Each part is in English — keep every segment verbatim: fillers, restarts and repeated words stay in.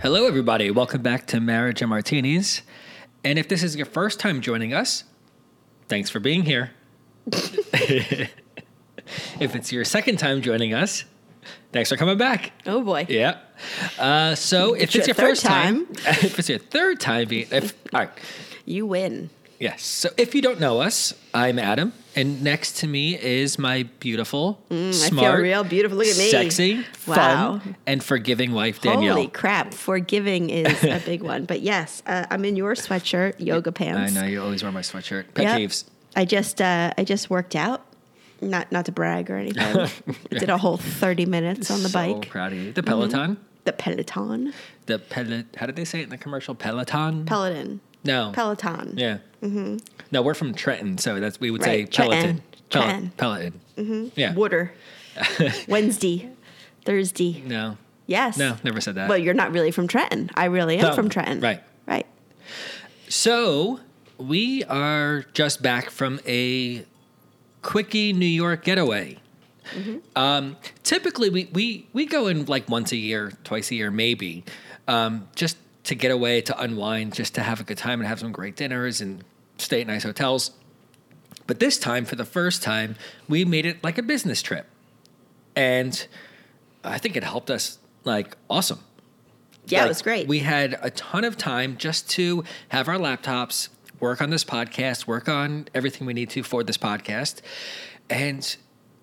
Hello, everybody. Welcome back to Marriage and Martinis. And if this is your first time joining us, thanks for being here. If it's your second time joining us, thanks for coming back. Oh, boy. Yeah. Uh, so if, if it's your, your first time, time if it's your third time, being, if, all right. You win. Yes. So if you don't know us, I'm Adam, and next to me is my beautiful, mm, smart, I feel real beautiful. Look at me. Sexy, wow. fun, and forgiving wife, Danielle. Holy crap. Forgiving is a big one. But yes, uh, I'm in your sweatshirt, yoga pants. I know. You always wear my sweatshirt. Pet yep. peeves. I just, uh, I just worked out. Not not to brag or anything. Did a whole thirty minutes on the so bike. So proud of you. The Peloton? Mm-hmm. The Peloton. The Peloton. How did they say it in the commercial? Peloton? Peloton. No. Peloton. Yeah. Mm-hmm. No, we're from Trenton, so that's we would right. say Peloton. Trenton. Pel- Peloton. Mm-hmm. Yeah. Water. Wednesday. Thursday. No. Yes. No, never said that. Well, you're not really from Trenton. I really am no. from Trenton. Right. Right. So we are just back from a quickie New York getaway. Mm-hmm. Um, typically, we, we, we go in like once a year, twice a year, maybe, um, just to get away, to unwind, just to have a good time and have some great dinners and stay at nice hotels. But this time, for the first time, we made it like a business trip. And I think it helped us like awesome. Yeah, like, it was great. We had a ton of time just to have our laptops, work on this podcast, work on everything we need to for this podcast. And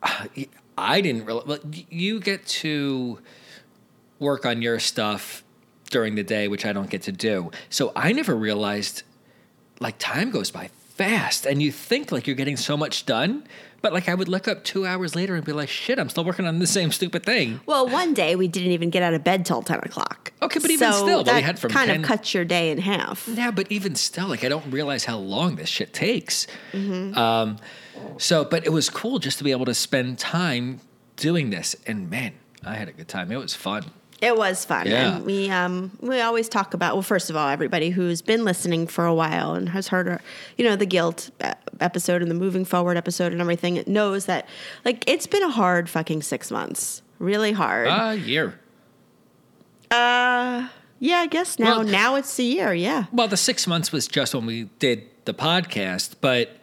I didn't really, well, you get to work on your stuff during the day, which I don't get to do. So I never realized like time goes by fast and you think like you're getting so much done. But like I would look up two hours later and be like, shit, I'm still working on the same stupid thing. Well, one day we didn't even get out of bed till ten o'clock. Okay, but even so still, that we had from kind ten of cuts your day in half. Yeah, but even still, like I don't realize how long this shit takes. Mm-hmm. Um, so, but it was cool just to be able to spend time doing this. And man, I had a good time. It was fun. It was fun. Yeah. And we um we always talk about, well, first of all, everybody who's been listening for a while and has heard our, you know, the guilt episode and the moving forward episode and everything knows that like it's been a hard fucking six months. Really hard. A uh, year. Uh yeah, I guess now well, now it's a year, yeah. Well, the six months was just when we did the podcast, but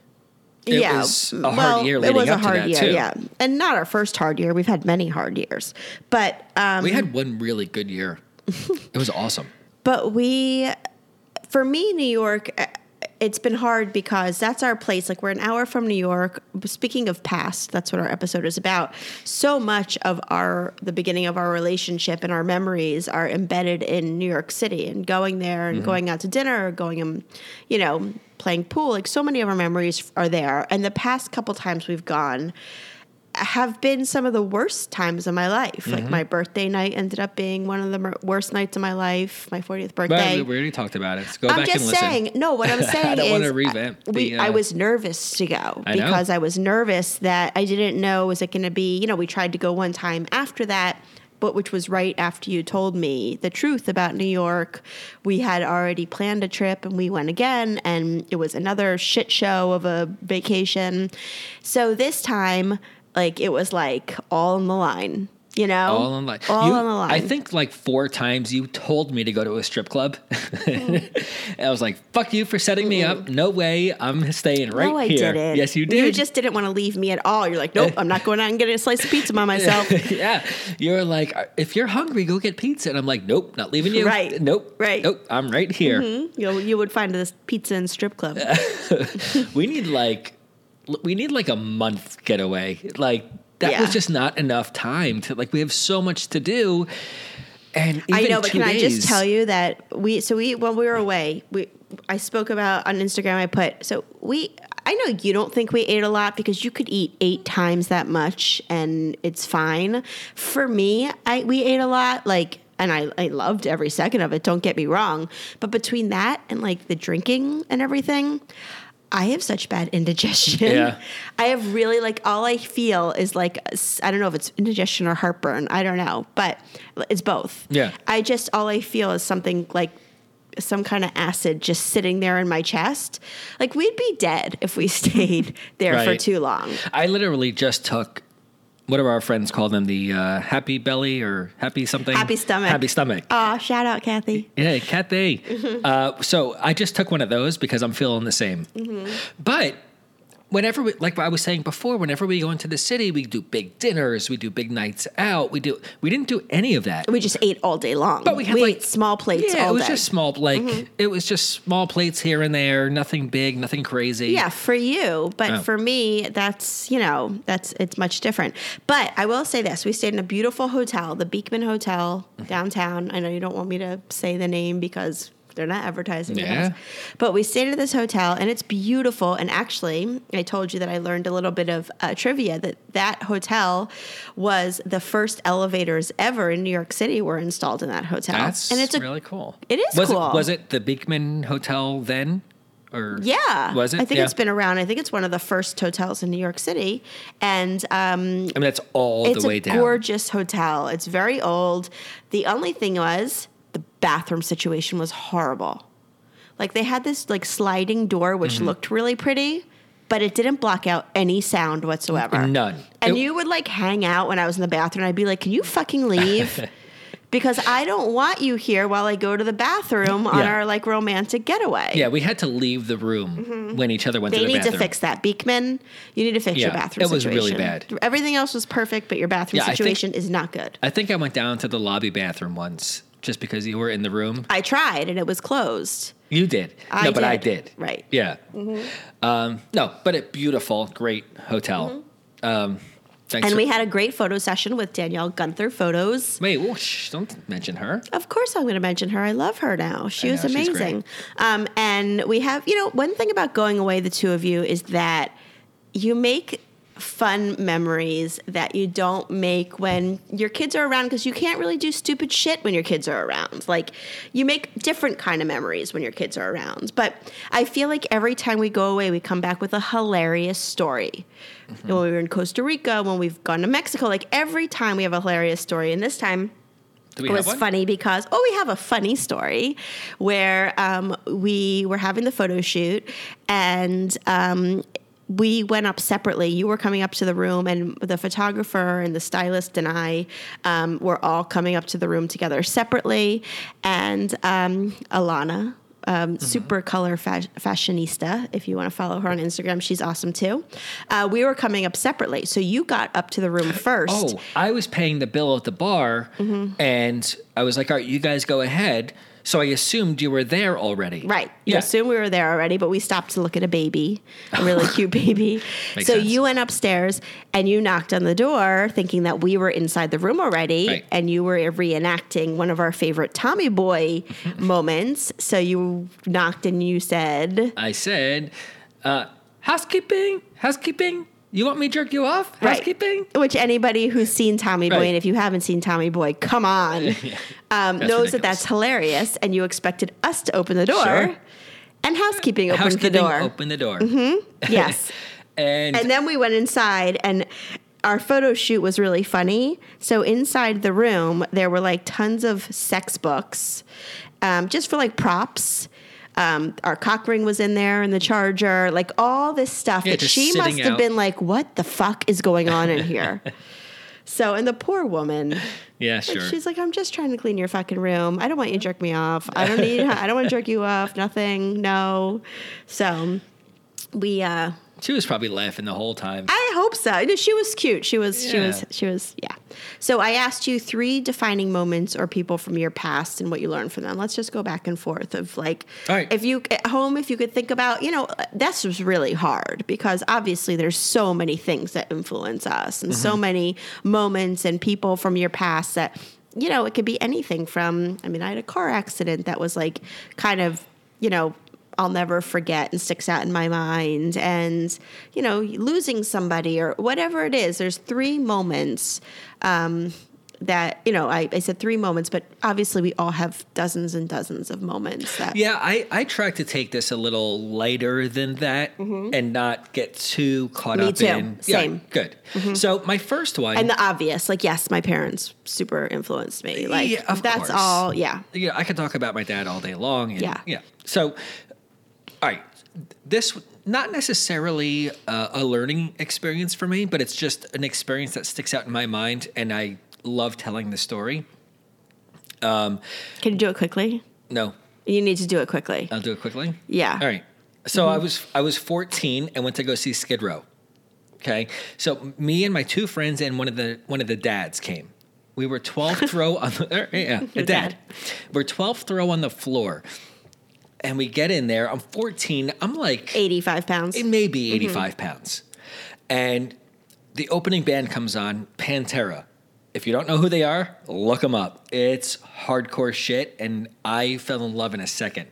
it yeah. was a hard well, year leading it was up a hard to that year, too. Yeah, and not our first hard year. We've had many hard years, but um, we had one really good year. It was awesome. But we, for me, New York, it's been hard because that's our place. Like we're an hour from New York. Speaking of past, that's what our episode is about. So much of our the beginning of our relationship and our memories are embedded in New York City and going there and mm-hmm. going out to dinner or going and, you know, playing pool. Like so many of our memories are there. And the past couple times we've gone have been some of the worst times of my life. Mm-hmm. Like my birthday night ended up being one of the worst nights of my life. My fortieth birthday. Well, we already talked about it. So go I'm back and listen. just saying. No, what I'm saying I don't is, want to revamp. The, we, uh, I was nervous to go I because know. I was nervous that I didn't know was it going to be. You know, we tried to go one time after that, but which was right after you told me the truth about New York. We had already planned a trip and we went again, and it was another shit show of a vacation. So this time, like, it was like all on the line, you know? All on the line. All you, on the line. I think like four times you told me to go to a strip club. Mm. And I was like, fuck you for setting me mm-hmm. up. No way. I'm staying right no, I here. Didn't. Yes, you did. You just didn't want to leave me at all. You're like, nope, I'm not going out and getting a slice of pizza by myself. Yeah. You're like, if you're hungry, go get pizza. And I'm like, nope, not leaving you. Right. Nope. Right. Nope. I'm right here. Mm-hmm. You know, you would find this pizza and strip club. we need like, we need like a month getaway. Like, that yeah. was just not enough time to, like, we have so much to do. And even I know, but two can days, I just tell you that we, so we, when we were away, we, I spoke about on Instagram, I put, so we, I know you don't think we ate a lot because you could eat eight times that much and it's fine. For me, I, we ate a lot, like, and I, I loved every second of it, don't get me wrong. But between that and like the drinking and everything, I have such bad indigestion. Yeah. I have really, like, all I feel is like, I don't know if it's indigestion or heartburn. I don't know, but it's both. Yeah. I just, all I feel is something like some kind of acid just sitting there in my chest. Like, we'd be dead if we stayed there right. for too long. I literally just took what do our friends call them? The uh, happy belly or happy something? Happy stomach. Happy stomach. Oh, shout out, Kathy. Yeah, Kathy. Mm-hmm. Uh, so I just took one of those because I'm feeling the same. Mm-hmm. But whenever we, like I was saying before, whenever we go into the city, we do big dinners, we do big nights out. We do. We didn't do any of that. We just ate all day long. But we had we like ate small plates yeah, all it was day. just small. Like Mm-hmm. it was just small plates here and there. Nothing big, nothing crazy. Yeah, for you, but Oh. for me, that's, you know, that's it's much different. But I will say this: we stayed in a beautiful hotel, the Beekman Hotel downtown. I know you don't want me to say the name because they're not advertising with Yeah. us. But we stayed at this hotel, and it's beautiful. And actually, I told you that I learned a little bit of uh, trivia that that hotel was the first elevators ever in New York City were installed in that hotel. That's and it's a, really cool. It is was cool. It, was it the Beekman Hotel then? Or Yeah. was it? I think Yeah. it's been around. I think it's one of the first hotels in New York City. And um, I mean, that's all it's the way a down. gorgeous hotel. It's very old. The only thing was the bathroom situation was horrible. Like they had this like sliding door, which Mm-hmm. looked really pretty, but it didn't block out any sound whatsoever. None. And It- you would like hang out when I was in the bathroom. I'd be like, can you fucking leave? Because I don't want you here while I go to the bathroom on Yeah. our like romantic getaway. Yeah, we had to leave the room when each other went They to the need bathroom. to fix that. Beekman, you need to fix your Yeah, bathroom it was situation. really bad. Everything else was perfect, but your bathroom Yeah, I think- situation is not good. I think I went down to the lobby bathroom once just because you were in the room. I tried and it was closed. You did. I no, but I did. did. Right. Yeah. Um, no, but a beautiful, great hotel. Um, thanks And for- we had a great photo session with Danielle Gunther Photos. Wait, well, shh, don't mention her. Of course, I'm going to mention her. I love her now. She I was know, she's amazing. Um, and we have, you know, one thing about going away, the two of you, is that you make fun memories that you don't make when your kids are around, because you can't really do stupid shit when your kids are around. Like, you make different kind of memories when your kids are around. But I feel like every time we go away, we come back with a hilarious story. Mm-hmm. When we were in Costa Rica, when we've gone to Mexico, like every time we have a hilarious story. And this time, Do we it have was one? funny because, oh, we have a funny story where um, we were having the photo shoot and um, we went up separately. You were coming up to the room, and the photographer and the stylist and I um, were all coming up to the room together separately. And um, Alana, um, Mm-hmm. super color fa- fashionista, if you want to follow her on Instagram, she's awesome too. Uh, we were coming up separately. So you got up to the room first. Oh, I was paying the bill at the bar, Mm-hmm. and I was like, all right, you guys go ahead. So I assumed you were there already. Right. You Yeah. assume we were there already, but we stopped to look at a baby, a really cute baby. Makes so sense. you went upstairs and you knocked on the door thinking that we were inside the room already. Right. And you were reenacting one of our favorite Tommy Boy moments. So you knocked and you said, I said, uh, housekeeping, housekeeping. You want me to jerk you off? Right. Housekeeping? Which anybody who's seen Tommy Boy, Right. and if you haven't seen Tommy Boy, come on, um, That's knows that ridiculous. that's hilarious. And you expected us to open the door. Sure. And housekeeping opened Housekeeping the door. opened the door. Yes. and, And then we went inside, and our photo shoot was really funny. So inside the room, there were like tons of sex books, um, just for like props. Um, our cock ring was in there, and the charger, like all this stuff Yeah, that just she must sitting have out. been like, "What the fuck is going on in here?" So, and the poor woman, yeah, like, sure. she's like, "I'm just trying to clean your fucking room. I don't want you to jerk me off. I don't need. I don't want to jerk you off. Nothing. No." So we. uh She was probably laughing the whole time. I hope so. No, she was cute. She was, she Yeah. was, she was, yeah. So I asked you three defining moments or people from your past and what you learned from them. Let's just go back and forth of like, All right. if you at home, if you could think about, you know, this was really hard because obviously there's so many things that influence us and so many moments and people from your past that, you know, it could be anything from, I mean, I had a car accident that was like kind of, you know, I'll never forget and sticks out in my mind, and you know, losing somebody or whatever it is. There's three moments um, that you know. I, I said three moments, but obviously we all have dozens and dozens of moments. That Yeah, I, I tried to take this a little lighter than that and not get too caught Me up too. in. Same. Yeah, good. So my first one. and the obvious, like yes, my parents super influenced me. Like Yeah, of that's course. all. Yeah, yeah, I could talk about my dad all day long. And, Yeah. Yeah. So, all right. This not necessarily uh, a learning experience for me, but it's just an experience that sticks out in my mind, and I love telling the story. Um, Can you do it quickly? No. You need to do it quickly. I'll do it quickly? Yeah. All right. So Mm-hmm. I was I was fourteen and went to go see Skid Row. Okay. So me and my two friends and one of the one of the dads came. We were twelfth row on the, yeah, a dad. We're twelfth row on the floor. And we get in there. I'm fourteen. I'm like eighty-five pounds. It may be eighty-five mm-hmm. pounds. And the opening band comes on, Pantera. If you don't know who they are, look them up. It's hardcore shit, and I fell in love in a second.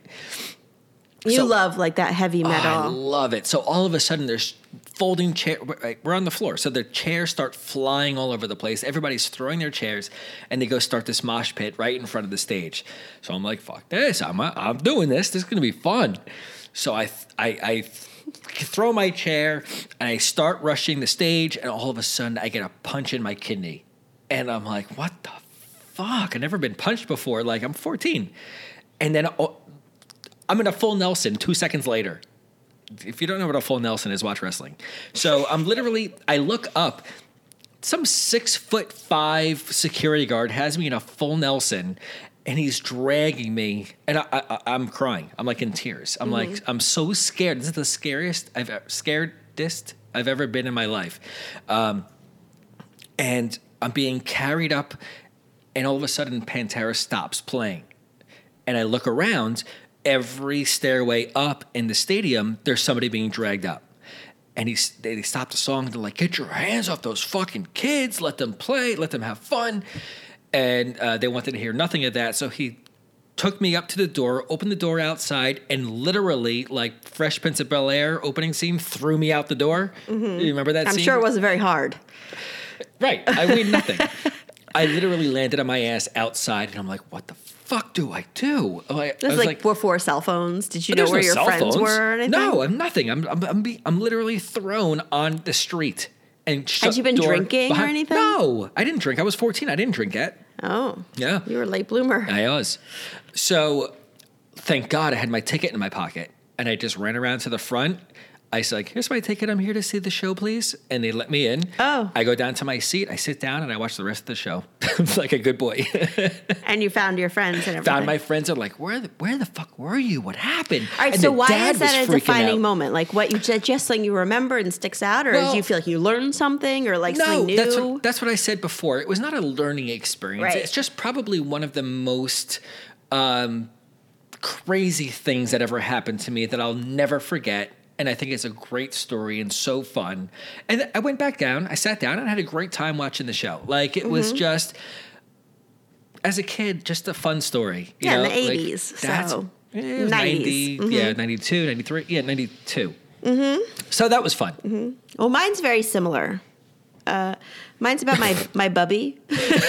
You so, love like that heavy metal. Oh, I love it. So all of a sudden, there's folding chair. We're on the floor, so the chairs start flying all over the place. Everybody's throwing their chairs, and they go start this mosh pit right in front of the stage. So I'm like, "Fuck this! I'm I'm doing this. This is gonna be fun." So I I, I throw my chair and I start rushing the stage, and all of a sudden, I get a punch in my kidney, and I'm like, "What the fuck? I've never been punched before. Like I'm fourteen," and then. Oh, I'm in a full Nelson two seconds later. If you don't know what a full Nelson is, watch wrestling. So I'm literally, I look up, some six foot five security guard has me in a full Nelson, and he's dragging me, and I, I, I'm crying. I'm like in tears. I'm mm-hmm. like, I'm so scared. This is the scariest I've ever, scaredest I've ever been in my life. Um, and I'm being carried up, and all of a sudden Pantera stops playing. And I look around. Every stairway up in the stadium, there's somebody being dragged up. And he, they, they stopped the song. They're like, get your hands off those fucking kids. Let them play. Let them have fun. And uh, they wanted to hear nothing of that. So he took me up to the door, opened the door outside, and literally, like Fresh Prince of Bel-Air opening scene, threw me out the door. Mm-hmm. You remember that I'm scene? I'm sure it wasn't very hard. Right. I weighed nothing. I literally landed on my ass outside, and I'm like, what the fuck do I do? Like, this is like, like before cell phones. Did you know where no your friends phones. were or anything? No, I'm nothing. I'm I'm I'm, be, I'm literally thrown on the street and shut Had you been drinking behind. or anything? No, I didn't drink. I was fourteen. I didn't drink yet. Oh. Yeah. You were a late bloomer. I was. So thank God I had my ticket in my pocket, and I just ran around to the front. I said, like, here's my ticket. I'm here to see the show, please. And they let me in. Oh. I go down to my seat. I sit down, and I watch the rest of the show. Like a good boy. And you found your friends and everything. Found my friends. Are like, where the, where the fuck were you? What happened? All right, and so why is that a defining out. moment? Like, what, you just, just something you remember and sticks out? Or well, do you feel like you learned something or like no, something new? That's what, that's what I said before. It was not a learning experience. Right. It's just probably one of the most um, crazy things that ever happened to me that I'll never forget. And I think it's a great story and so fun. And I went back down. I sat down and I had a great time watching the show. Like, it mm-hmm. was just, as a kid, just a fun story. You yeah, know? in the eighties. Like, so, it was nineties. ninety, mm-hmm. Yeah, ninety-two, ninety-three. Yeah, ninety-two. Mm-hmm. So that was fun. Mm-hmm. Well, mine's very similar. Uh, mine's about my, my bubby.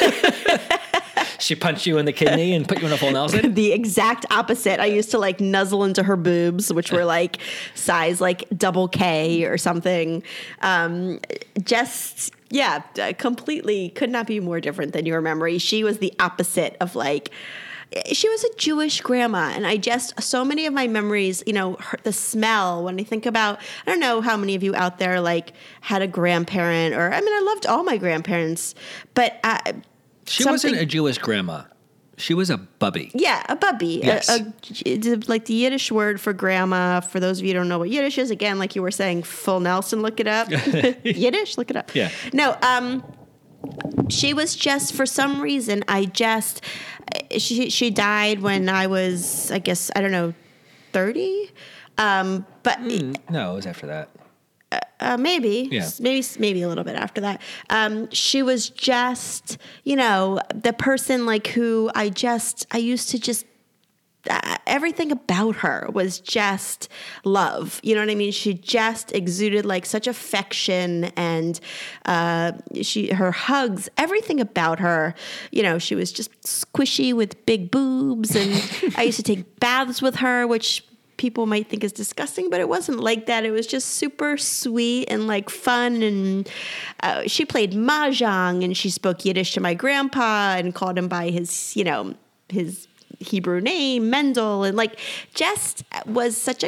She punched you in the kidney and put you in a full Nelson? The exact opposite. I used to like nuzzle into her boobs, which were like size like double K or something. Um, just, yeah, completely could not be more different than your memory. She was the opposite of like, she was a Jewish grandma. And I just, so many of my memories, you know, her, the smell, when I think about, I don't know how many of you out there like had a grandparent or, I mean, I loved all my grandparents, but I, She Something, wasn't a Jewish grandma. She was a bubby. Yeah, a bubby. Yes. A, a, it's like the Yiddish word for grandma. For those of you who don't know what Yiddish is, again, like you were saying, full Nelson, look it up. Yiddish, look it up. Yeah. No, um, she was just, for some reason, I just, she she died when I was, I guess, I don't know, thirty? Um, but. Mm, no, it was after that. Uh, maybe, yeah. maybe, maybe a little bit after that. Um, she was just, you know, the person like who I just, I used to just, uh, everything about her was just love. You know what I mean? She just exuded like such affection and uh, she, her hugs, everything about her. You know, she was just squishy with big boobs, and I used to take baths with her, which people might think is disgusting, but it wasn't like that. It was just super sweet and like fun. And uh, she played mahjong, and she spoke Yiddish to my grandpa and called him by his, you know, his Hebrew name, Mendel, and like just was such a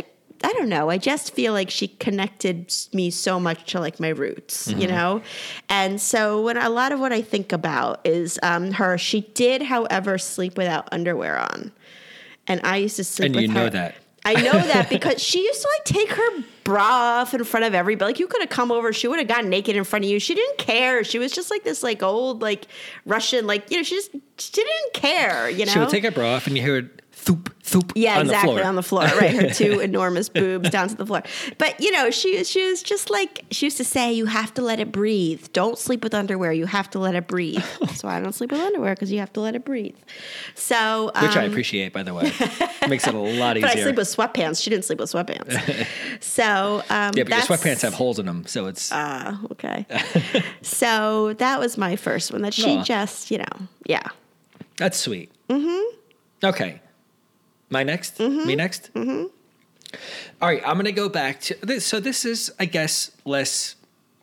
I don't know. I just feel like she connected me so much to like my roots, mm-hmm. you know? And so when a lot of what I think about is um, her, she did, however, sleep without underwear on. And I used to sleep and with her. And you know that. I know that because she used to like take her bra off in front of everybody. Like you could have come over, she would have gotten naked in front of you. She didn't care. She was just like this like old like Russian, like, you know, she just, she didn't care, you know? She would take her bra off and you heard thoop, thoop yeah, on exactly, the floor. on the floor, right? Her two enormous boobs down to the floor. But, you know, she, she was just like, she used to say, you have to let it breathe. Don't sleep with underwear. You have to let it breathe. So I don't sleep with underwear because you have to let it breathe. So, um, Which I appreciate, by the way. It makes it a lot easier. But I sleep with sweatpants. She didn't sleep with sweatpants. So, um, yeah, but your sweatpants have holes in them, so it's... Ah, uh, okay. So that was my first one that she Aww. just, you know, yeah. That's sweet. Mm-hmm. Okay. My next? Mm-hmm. Me next? Mm-hmm. All right, I'm going to go back to this. So this is, I guess, less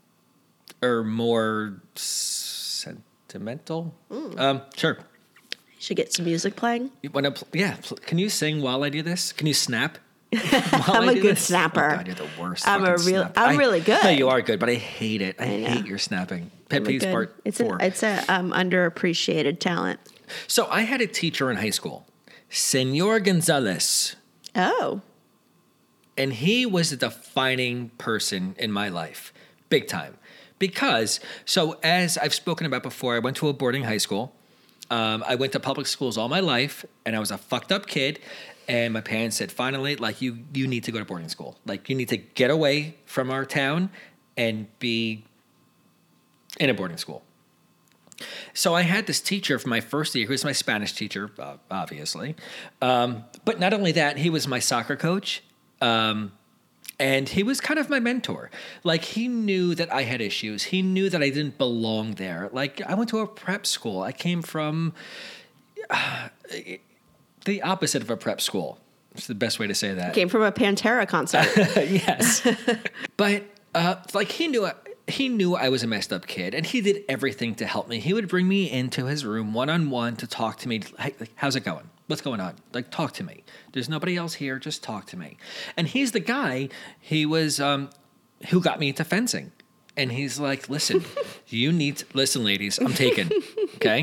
or more sentimental. Mm. Um, sure. You should get some music playing. You wanna pl- yeah. Pl- can you sing while I do this? Can you snap? I'm I a good this? snapper. Oh God, you're the worst. I'm a real. Snapper. I'm I, really good. No, you are good, but I hate it. I, I hate your snapping. Pet peeves good. part it's four. A, it's a um, underappreciated talent. So I had a teacher in high school, Senor Gonzalez. Oh. And he was a defining person in my life, big time. Because, so as I've spoken about before, I went to a boarding high school. Um, I went to public schools all my life, and I was a fucked up kid. And my parents said, finally, like, you, you need to go to boarding school. Like, you need to get away from our town and be in a boarding school. So I had this teacher for my first year, who was my Spanish teacher, uh, obviously. Um, but not only that, he was my soccer coach. Um, and he was kind of my mentor. Like, he knew that I had issues. He knew that I didn't belong there. Like, I went to a prep school. I came from uh, the opposite of a prep school. It's the best way to say that. Came from a Pantera concert. Yes. But, uh, like, he knew... He knew I was a messed up kid, and he did everything to help me. He would bring me into his room one-on-one to talk to me. Hey, like, how's it going? What's going on? Like, talk to me. There's nobody else here. Just talk to me. And he's the guy, he was, um, who got me into fencing. And he's like, listen, you need to, listen, ladies, I'm taken, okay?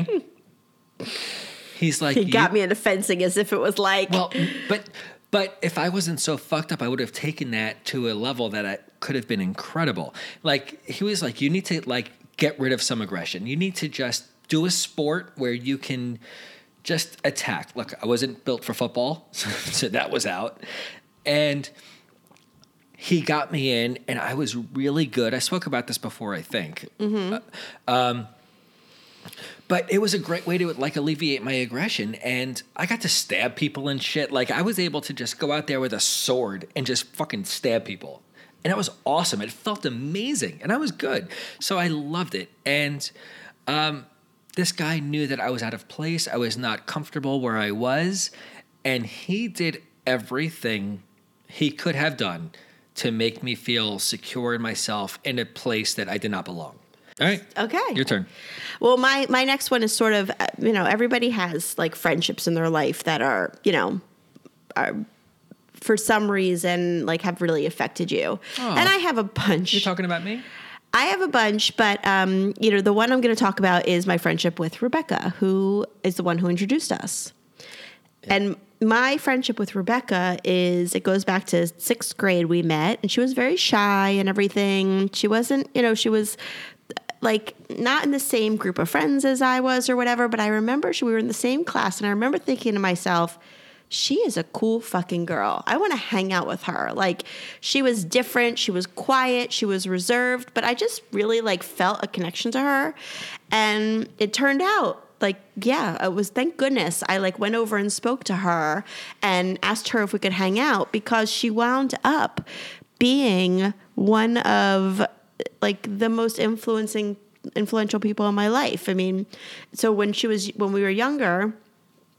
He's like, he got me into fencing as if it was like... Well, but... But if I wasn't so fucked up, I would have taken that to a level that I could have been incredible. Like, he was like, you need to, like, get rid of some aggression. You need to just do a sport where you can just attack. Look, I wasn't built for football, so that was out. And he got me in, and I was really good. I spoke about this before, I think. Mm-hmm. Uh, um, But it was a great way to, like, alleviate my aggression. And I got to stab people and shit. Like, I was able to just go out there with a sword and just fucking stab people. And that was awesome. It felt amazing. And I was good. So I loved it. And um, this guy knew that I was out of place. I was not comfortable where I was. And he did everything he could have done to make me feel secure in myself in a place that I did not belong. All right. Okay. Your turn. Well, my, my next one is sort of, you know, everybody has like friendships in their life that are, you know, are for some reason like have really affected you. Oh, and I have a bunch. You're talking about me? I have a bunch, but, um, you know, the one I'm going to talk about is my friendship with Rebecca, who is the one who introduced us. Yeah. And my friendship with Rebecca is, it goes back to sixth grade we met, and she was very shy and everything. She wasn't, you know, she was like not in the same group of friends as I was or whatever, but I remember she, we were in the same class, and I remember thinking to myself, she is a cool fucking girl. I want to hang out with her. Like, she was different. She was quiet. She was reserved, but I just really like felt a connection to her. And it turned out like, yeah, it was, thank goodness I like went over and spoke to her and asked her if we could hang out, because she wound up being one of like the most influencing, influential people in my life. I mean, so when she was, when we were younger,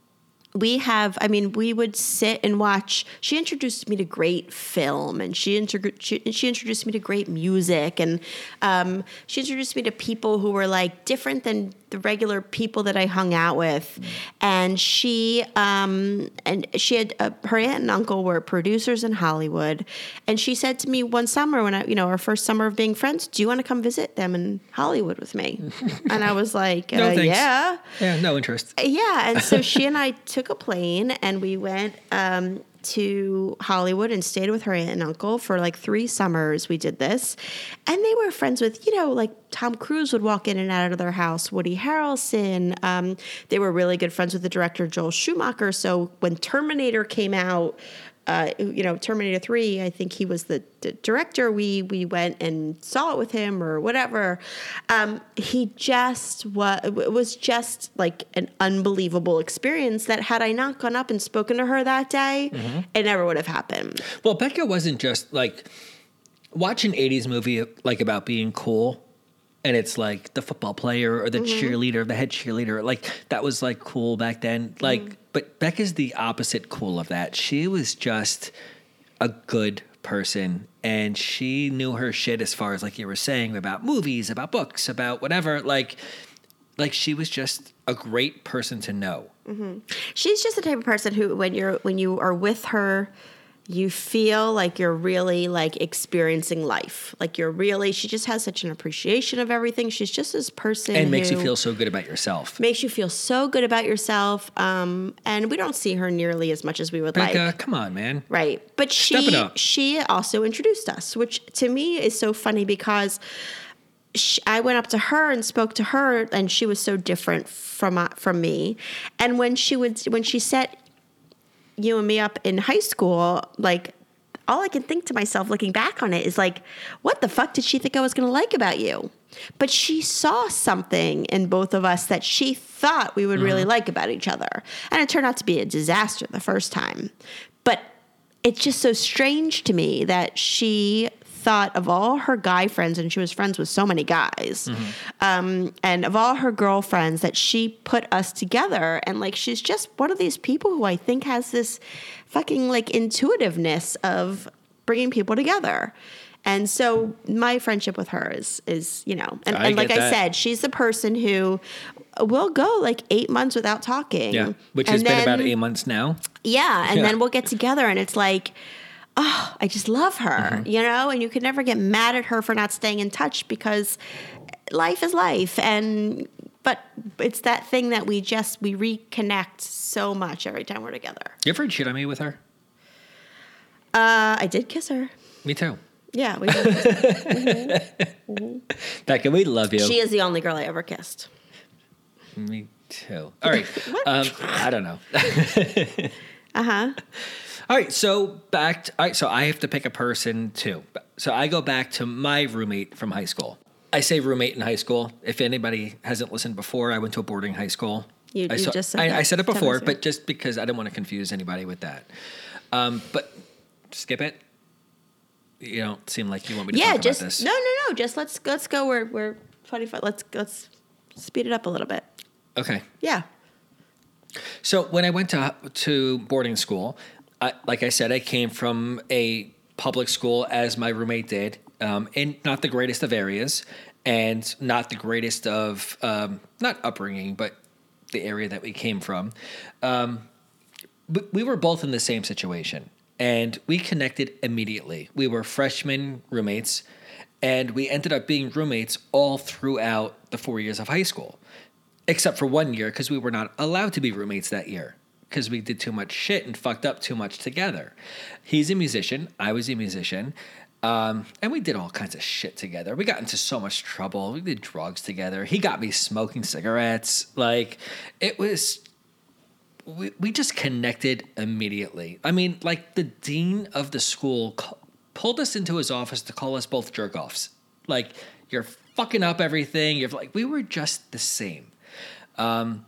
we have, I mean, we would sit and watch. She introduced me to great film, and she, integ- she, she introduced me to great music, and um, she introduced me to people who were like different than the regular people that I hung out with. Mm. And she, um, and she had, uh, her aunt and uncle were producers in Hollywood. And she said to me one summer when I, you know, our first summer of being friends, do you want to come visit them in Hollywood with me? And I was like, no, uh, thanks. yeah. Yeah, no interest. Yeah. And so she and I took a plane and we went, um, to Hollywood and stayed with her aunt and uncle for like three summers. We did this, and they were friends with, you know, like Tom Cruise would walk in and out of their house, Woody Harrelson. Um, they were really good friends with the director Joel Schumacher. So when Terminator came out, uh, you know, Terminator three, I think he was the, the director. We we went and saw it with him or whatever. Um, he just was, it was just like an unbelievable experience that had I not gone up and spoken to her that day, mm-hmm. it never would have happened. Well, Becca wasn't just like watch an eighties movie like about being cool. And it's like the football player or the mm-hmm. cheerleader, the head cheerleader. Like that was like cool back then. Like, mm-hmm. but Becca's the opposite cool of that. She was just a good person, and she knew her shit as far as like you were saying about movies, about books, about whatever. Like, like she was just a great person to know. Mm-hmm. She's just the type of person who, when you're when you are with her, you feel like you're really like experiencing life. Like you're really, she just has such an appreciation of everything. She's just this person and makes you feel so good about yourself. Makes you feel so good about yourself. Um, and we don't see her nearly as much as we would Becca, like. Come on, man. Right. But Step she, it up. she also introduced us, which to me is so funny because she, I went up to her and spoke to her, and she was so different from, uh, from me. And when she would, when she set you and me up in high school, like all I can think to myself looking back on it is like, what the fuck did she think I was going to like about you? But she saw something in both of us that she thought we would mm-hmm. really like about each other. And it turned out to be a disaster the first time. But it's just so strange to me that she thought of all her guy friends, and she was friends with so many guys, mm-hmm. um, and of all her girlfriends, that she put us together. And like, she's just one of these people who I think has this fucking like intuitiveness of bringing people together. And so my friendship with her is, is you know, and, and like that. I said, she's the person who will go like eight months without talking. Yeah, which and has then, been about eight months now. Yeah, and yeah. then we'll get together, and it's like, oh, I just love her, mm-hmm. you know, and you could never get mad at her for not staying in touch because life is life. And, but it's that thing that we just, we reconnect so much every time we're together. You ever cheat on me with her? Uh, I did kiss her. Me too. Yeah. We did kiss her. Mm-hmm. Mm-hmm. Becca, we love you. She is the only girl I ever kissed. Me too. All right. um, I don't know. uh-huh. All right, so back to, all right, so I have to pick a person too. So I go back to my roommate from high school. I say roommate in high school. If anybody hasn't listened before, I went to a boarding high school. You, I you saw, just said I, that. I said it before, but just because I didn't want to confuse anybody with that. Um, but skip it. You don't seem like you want me to yeah, talk just, about this. No, no, no. Just let's let's go. We're we're twenty-five. Let's let's speed it up a little bit. Okay. Yeah. So when I went to to boarding school, I, like I said, I came from a public school, as my roommate did, um, in not the greatest of areas, and not the greatest of um, not upbringing, but the area that we came from. Um, but we were both in the same situation, and we connected immediately. We were freshman roommates, and we ended up being roommates all throughout the four years of high school, except for one year because we were not allowed to be roommates that year, because we did too much shit and fucked up too much together. He's a musician. I was a musician. Um, and we did all kinds of shit together. We got into so much trouble. We did drugs together. He got me smoking cigarettes. Like, it was... We, we just connected immediately. I mean, like, the dean of the school ca- pulled us into his office to call us both jerk-offs. Like, you're fucking up everything. You're like... We were just the same. Um...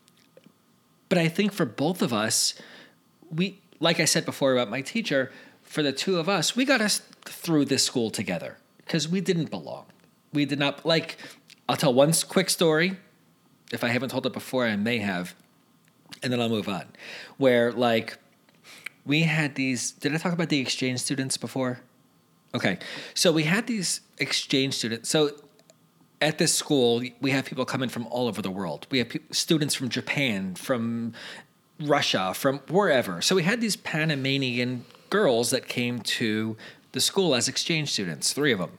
But I think for both of us, we, like I said before about my teacher, for the two of us, we got us through this school together because we didn't belong. We did not, like, I'll tell one quick story. If I haven't told it before, I may have. and then I'll move on. Where, like, we had these... Did I talk about the exchange students before? Okay. So we had these exchange students. So at this school, we have people coming from all over the world. We have pe- students from Japan, from Russia, from wherever. So we had these Panamanian girls that came to the school as exchange students, three of them.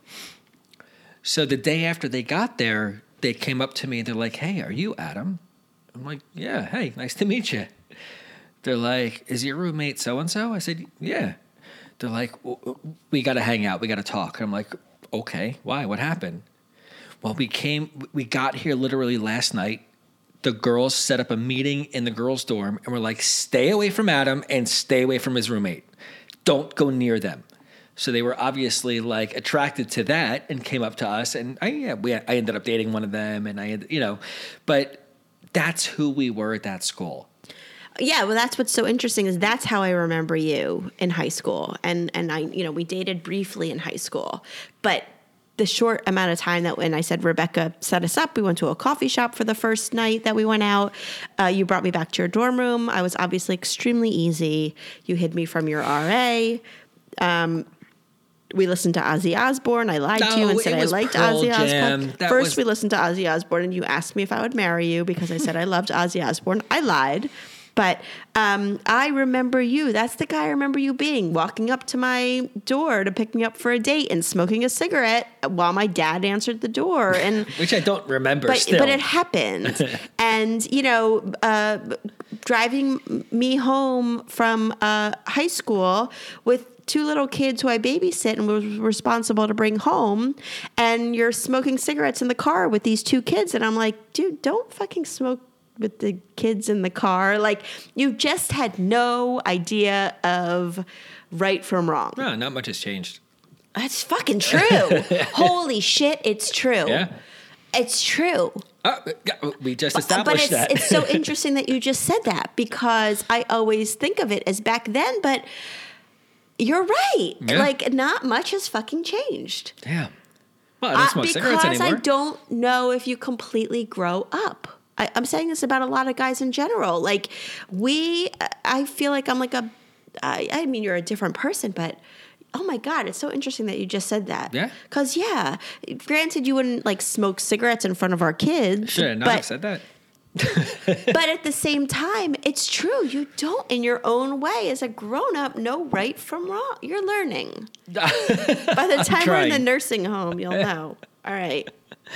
So the day after they got there, they came up to me and they're like, "Hey, are you Adam?" I'm like, "Yeah, hey, nice to meet you." They're like, "Is your roommate so-and-so?" I said, "Yeah." They're like, "We got to hang out. We got to talk." And I'm like, "Okay, why? What happened?" Well, we came, we got here literally last night. The girls set up a meeting in the girls' dorm and we're like, "Stay away from Adam and stay away from his roommate. Don't go near them." So they were obviously like attracted to that and came up to us. And I, yeah, we, I ended up dating one of them and I, you know, but that's who we were at that school. Yeah, well, that's what's so interesting is that's how I remember you in high school. And, and I, you know, we dated briefly in high school, but the short amount of time that when I said Rebecca set us up, we went to a coffee shop for the first night that we went out. Uh, you brought me back to your dorm room. I was obviously extremely easy. You hid me from your R A. Um, we listened to Ozzy Osbourne. I lied no, to you and said I liked Pearl Ozzy Jam. Osbourne. That First, was... we listened to Ozzy Osbourne, and you asked me if I would marry you because I said I loved Ozzy Osbourne. I lied. But um, I remember you. That's the guy I remember you being, walking up to my door to pick me up for a date and smoking a cigarette while my dad answered the door. And which I don't remember but, still. But it happened. And, you know, uh, driving me home from uh, high school with two little kids who I babysit and was responsible to bring home, and you're smoking cigarettes in the car with these two kids. And I'm like, dude, don't fucking smoke with the kids in the car. Like, you just had no idea of right from wrong. No, not much has changed. That's fucking true. Holy shit, it's true. Yeah. It's true. Uh, we just established but it's, that. It's so interesting that you just said that because I always think of it as back then, but you're right. Yeah. Like, not much has fucking changed. Yeah. Well, I don't smoke uh, cigarettes anymore. Because I don't know if you completely grow up. I, I'm saying this about a lot of guys in general. Like, we, I feel like I'm like a, I, I mean, you're a different person, but oh my God, it's so interesting that you just said that. Yeah. Because, yeah, granted, you wouldn't like smoke cigarettes in front of our kids. Should not have said that. But at the same time, it's true. You don't, in your own way, as a grown-up, know right from wrong. You're learning. By the time we're in the nursing home, you'll know. All right.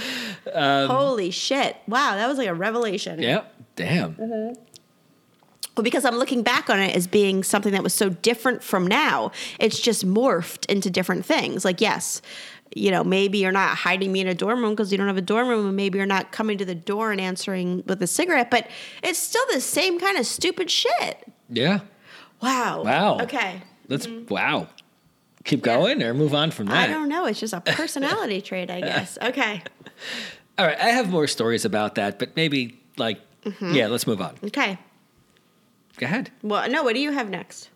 Um, Holy shit. Wow, that was like a revelation. Yeah. Damn. Mm-hmm. Well, because I'm looking back on it as being something that was so different from now. It's just morphed into different things. Like, yes, you know, maybe you're not hiding me in a dorm room because you don't have a dorm room, and maybe you're not coming to the door and answering with a cigarette, but it's still the same kind of stupid shit. Yeah. Wow. Wow. Okay. Let's, mm-hmm. wow. Keep going or move on from that? I don't know. It's just a personality trait, I guess. Okay. All right. I have more stories about that, but maybe, like, mm-hmm. yeah, let's move on. Okay. Go ahead. Well, no, what do you have next?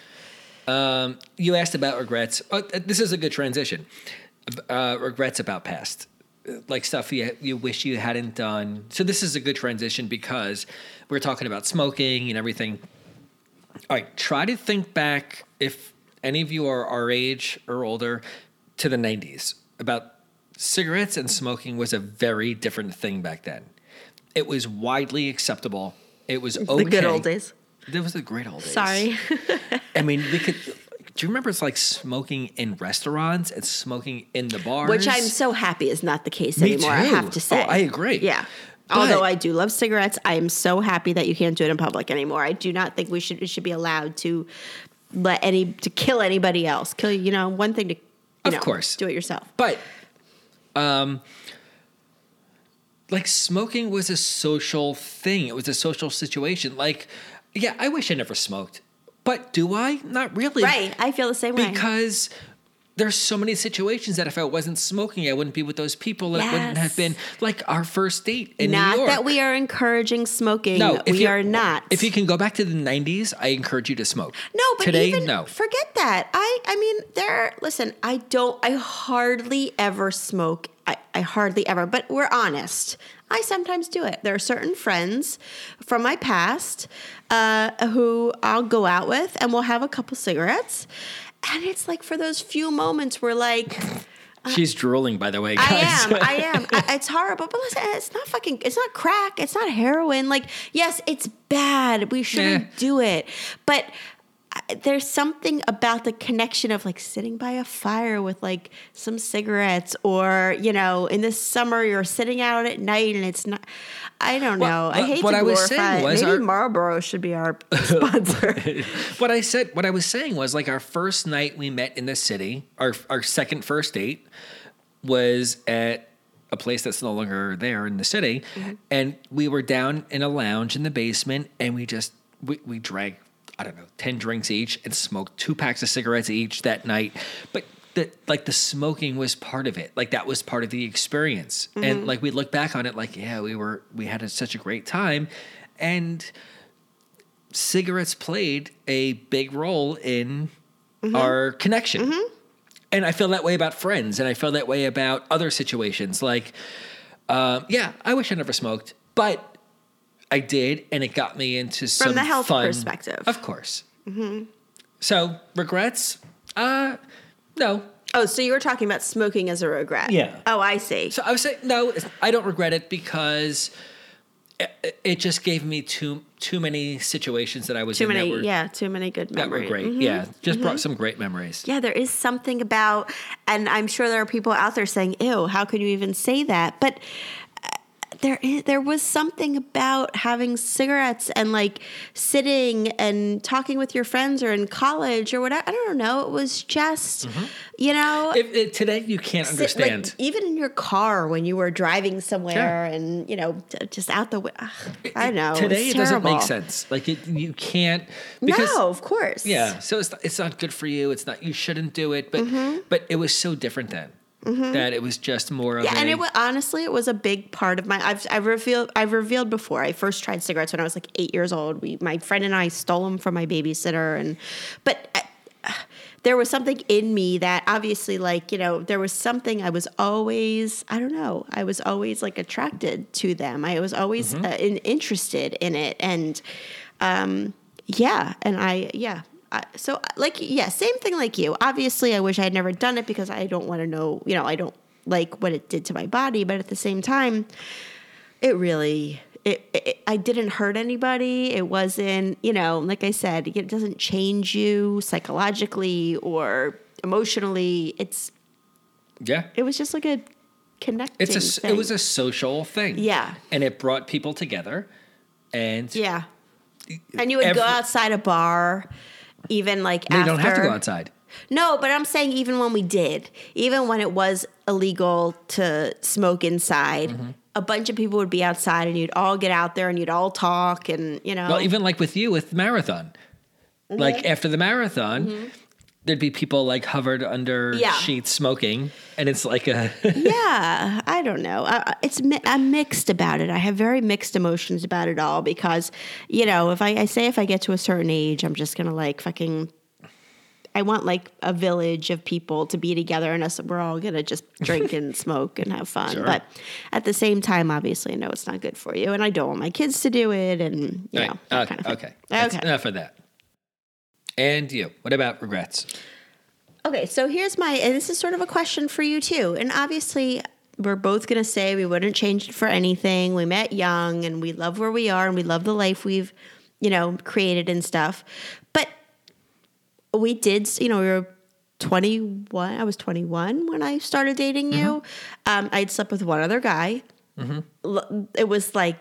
Um, you asked about regrets. Oh, this is a good transition. Uh, regrets about past, like stuff you you wish you hadn't done. So this is a good transition because we're talking about smoking and everything. All right, try to think back, if any of you are our age or older, to the nineties. About cigarettes and smoking was a very different thing back then. It was widely acceptable. It was okay. The good old days. That was the great old days. Sorry. I mean, we could... Do you remember it's like smoking in restaurants and smoking in the bars? Which I'm so happy is not the case Me anymore, too. I have to say. Oh, I agree. Yeah. But, although I do love cigarettes, I am so happy that you can't do it in public anymore. I do not think we should it should be allowed to let any to kill anybody else. Kill you know, one thing to you of know, course. do it yourself. But um like smoking was a social thing. It was a social situation. Like, yeah, I wish I never smoked. But do I? Not really. Right. I feel the same way. Because there's so many situations that if I wasn't smoking, I wouldn't be with those people. And Yes. it wouldn't have been like our first date in Not New York. that we are encouraging smoking. no, if we you are not. If you can go back to the nineties, I encourage you to smoke. No, but today, even no. forget that. I I mean, there. Listen, I don't. I hardly ever smoke. I, I hardly ever. But we're honest. I sometimes do it. There are certain friends from my past uh, who I'll go out with, and we'll have a couple cigarettes, and it's like for those few moments where like. She's drooling, by the way, guys. I am. I am. I, it's horrible. But listen, it's not fucking, it's not crack. It's not heroin. Like, yes, it's bad. We shouldn't Yeah. do it. But uh, there's something about the connection of like sitting by a fire with like some cigarettes, or, you know, in the summer you're sitting out at night and it's not, I don't Well, know. I what- hate what to I was glorify saying it. was Maybe our- Marlboro should be our sponsor. what I said, what I was saying was like our first night we met in the city, our our second first date was at a place that's no longer there in the city, Mm-hmm. and we were down in a lounge in the basement, and we just we, we drank I don't know ten drinks each and smoked two packs of cigarettes each that night, but. The, like the smoking was part of it. Like that was part of the experience. Mm-hmm. And like we look back on it like, yeah, we were, we had a, such a great time. And cigarettes played a big role in Mm-hmm. our connection. And I feel that way about friends. And I feel that way about other situations. Like, um, yeah, I wish I never smoked, but I did. And it got me into some From the health fun, perspective. Of course. Mm-hmm. So regrets? Uh, no. Oh, so you were talking about smoking as a regret. Yeah. Oh, I see. So I would say no. I don't regret it because it, it just gave me too too many situations that I was Too in many, that were yeah, too many good that were memories. great. Mhm. Yeah, just brought some great memories. Yeah, there is something about, and I'm sure there are people out there saying, "Ew, how could you even say that?" But uh, there is, there was something about having cigarettes and like sitting and talking with your friends, or in college or whatever. I don't know. It was just, you know. If, if today you can't sit- like, understand. even in your car when you were driving somewhere, Sure. and you know, t- just out the way. I don't know. Today it's it doesn't make terrible. sense. Like it, you can't because No, of course. yeah. So it's it's not good for you. It's not you shouldn't do it. But Mm-hmm. but it was so different then. That it was just more of Yeah, a, and it was, honestly, it was a big part of my. I've I've revealed I've revealed before. I first tried cigarettes when I was like eight years old. We, my friend and I, stole them from my babysitter, and but I, there was something in me that obviously, like, you know, there was something I was always. I don't know. I was always like attracted to them. I was always uh, in, interested in it, and um, yeah, and I yeah. Uh, so like yeah, same thing like you. Obviously, I wish I had never done it because I don't want to know. You know, I don't like what it did to my body. But at the same time, it really it, it I didn't hurt anybody. It wasn't, you know, like I said, it doesn't change you psychologically or emotionally. It's yeah. it was just like a connecting. It's a s- thing. it was a social thing. Yeah. and it brought people together. And yeah. And you would every- go outside a bar, even like they after. don't have to go outside. No, but I'm saying even when we did, even when it was illegal to smoke inside, Mm-hmm. a bunch of people would be outside and you'd all get out there and you'd all talk and, you know. Well, even like with you with the marathon, Mm-hmm. like after the marathon, there'd be people like hovered under Yeah. sheets smoking, and it's like a yeah, I don't know. I, it's mi- I'm mixed about it. I have very mixed emotions about it all because, you know, if I, I say if I get to a certain age, I'm just going to like fucking. I want like a village of people to be together and us, we're all going to just drink and smoke and have fun. Sure. But at the same time, obviously, I know it's not good for you. And I don't want my kids to do it. And, you Right. know, that okay, kind of thing. okay, That's Okay. enough of that. And you, what about regrets? Okay, so here's my, and this is sort of a question for you too. And obviously, we're both going to say we wouldn't change it for anything. We met young and we love where we are and we love the life we've, you know, created and stuff. But we did, you know, we were twenty-one. I was twenty-one when I started dating you. Um, I'd slept with one other guy. L- It was like,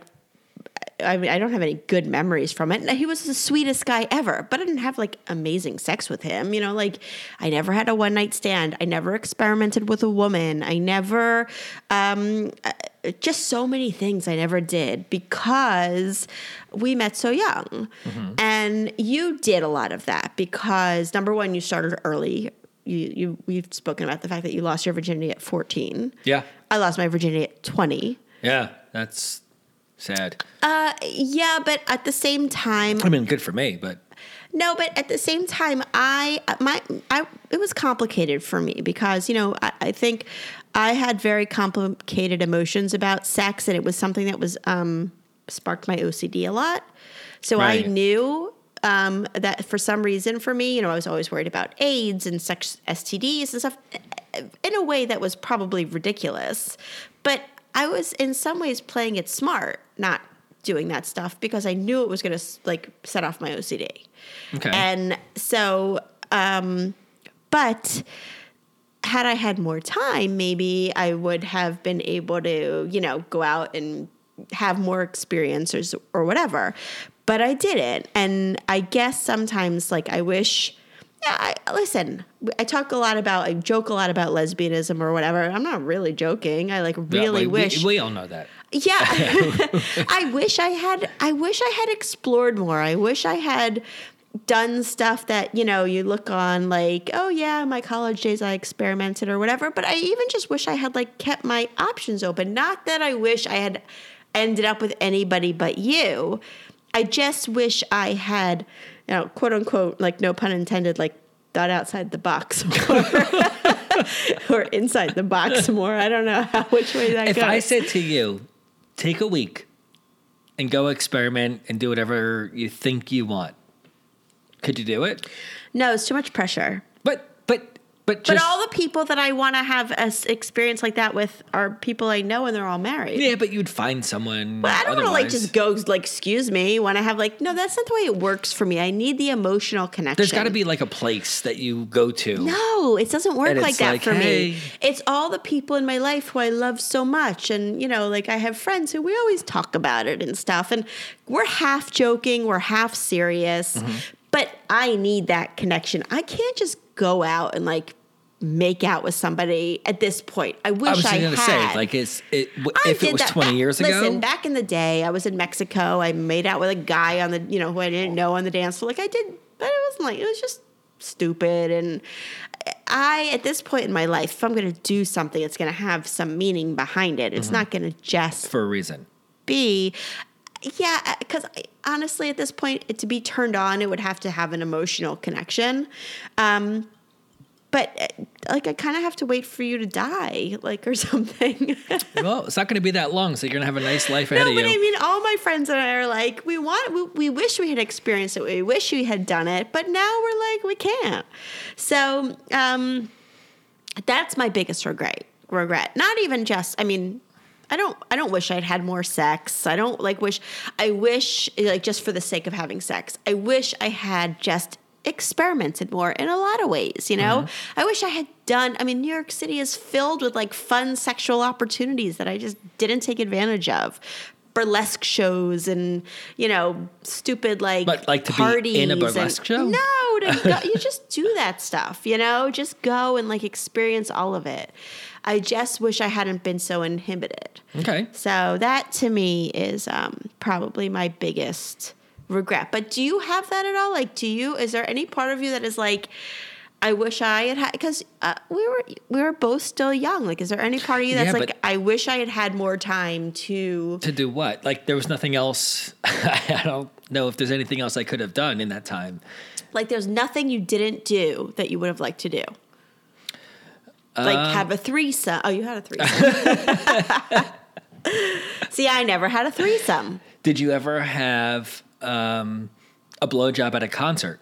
I mean, I don't have any good memories from it. He was the sweetest guy ever, but I didn't have like amazing sex with him. You know, like I never had a one night stand. I never experimented with a woman. I never, um, uh, just so many things I never did because we met so young. And you did a lot of that because number one, you started early. you, you we've spoken about the fact that you lost your virginity at fourteen. Yeah. I lost my virginity at twenty. Yeah, that's sad. Uh, yeah, but at the same time, I mean, good for me, but no, but at the same time, I my I it was complicated for me because you know I, I think I had very complicated emotions about sex, and it was something that was um, sparked my O C D a lot. So Right. I knew um, that for some reason, for me, you know, I was always worried about AIDS and sex S T Ds and stuff in a way that was probably ridiculous, but I was in some ways playing it smart, not doing that stuff because I knew it was going to like set off my O C D. okay. And so, um, but had I had more time, maybe I would have been able to, you know, go out and have more experiences or whatever. But I didn't. And I guess sometimes, like, I wish. Yeah, I, listen, I talk a lot about, I joke a lot about lesbianism or whatever. I'm not really joking. I like really Yeah, we, wish. we, we all know that. Yeah. I wish I had, I wish I had explored more. I wish I had done stuff that, you know, you look on like, oh yeah, my college days I experimented or whatever. But I even just wish I had like kept my options open. Not that I wish I had ended up with anybody but you. I just wish I had, you know, quote unquote, like no pun intended, like thought outside the box or, or inside the box more. I don't know how, which way that If goes. I said to you, take a week and go experiment and do whatever you think you want, could you do it? No, it's too much pressure. But, but, but But just. all the people that I want to have an experience like that with are people I know and they're all married. Yeah, but you'd find someone. But I don't want to like otherwise. just go like, excuse me, when I have like, no, that's not the way it works for me. I need the emotional connection. There's got to be like a place that you go to. No, it doesn't work And like it's that like, for hey. me. It's all the people in my life who I love so much. And, you know, like I have friends who we always talk about it and stuff. And we're half joking, we're half serious. Mm-hmm. But I need that connection. I can't just go out and like make out with somebody at this point. I wish I was I, going to had. say, like, is it w- I if it did was that twenty back- years ago? Listen, back in the day, I was in Mexico. I made out with a guy on the, you know, who I didn't know on the dance floor. Like I did, but it wasn't like, it was just stupid. And I, at this point in my life, if I'm going to do something, it's going to have some meaning behind it. It's Mm-hmm. not going to just for a reason. be, yeah, because honestly, at this point, it, to be turned on, it would have to have an emotional connection. Um, But uh, like I kind of have to wait for you to die, like or something. Well, it's not going to be that long, so you're going to have a nice life ahead No, of but you. I mean, all my friends and I are like, we want, we, we wish we had experienced it, we wish we had done it, but now we're like, we can't. So um, that's my biggest regret. Regret, not even just. I mean, I don't, I don't wish I'd had more sex. I don't like wish. I wish, like, just for the sake of having sex, I wish I had just experimented more in a lot of ways, you know? Mm-hmm. I wish I had done, I mean, New York City is filled with like fun sexual opportunities that I just didn't take advantage of. Burlesque shows and, you know, stupid like, But, like, to be parties in a burlesque and, show? No, to go, you just do that stuff, you know? Just go and like experience all of it. I just wish I hadn't been so inhibited. Okay. So that to me is um, probably my biggest regret. But do you have that at all? Like, do you, is there any part of you that is like, I wish I had had, because uh, we were, we were both still young. Like, is there any part of you that's Yeah, like, but- I wish I had had more time to, To do what? Like, there was nothing else. I don't know if there's anything else I could have done in that time. like, there's nothing you didn't do that you would have liked to do? Like, Um, have a threesome. Oh, you had a threesome. See, I never had a threesome. Did you ever have um, a blowjob at a concert?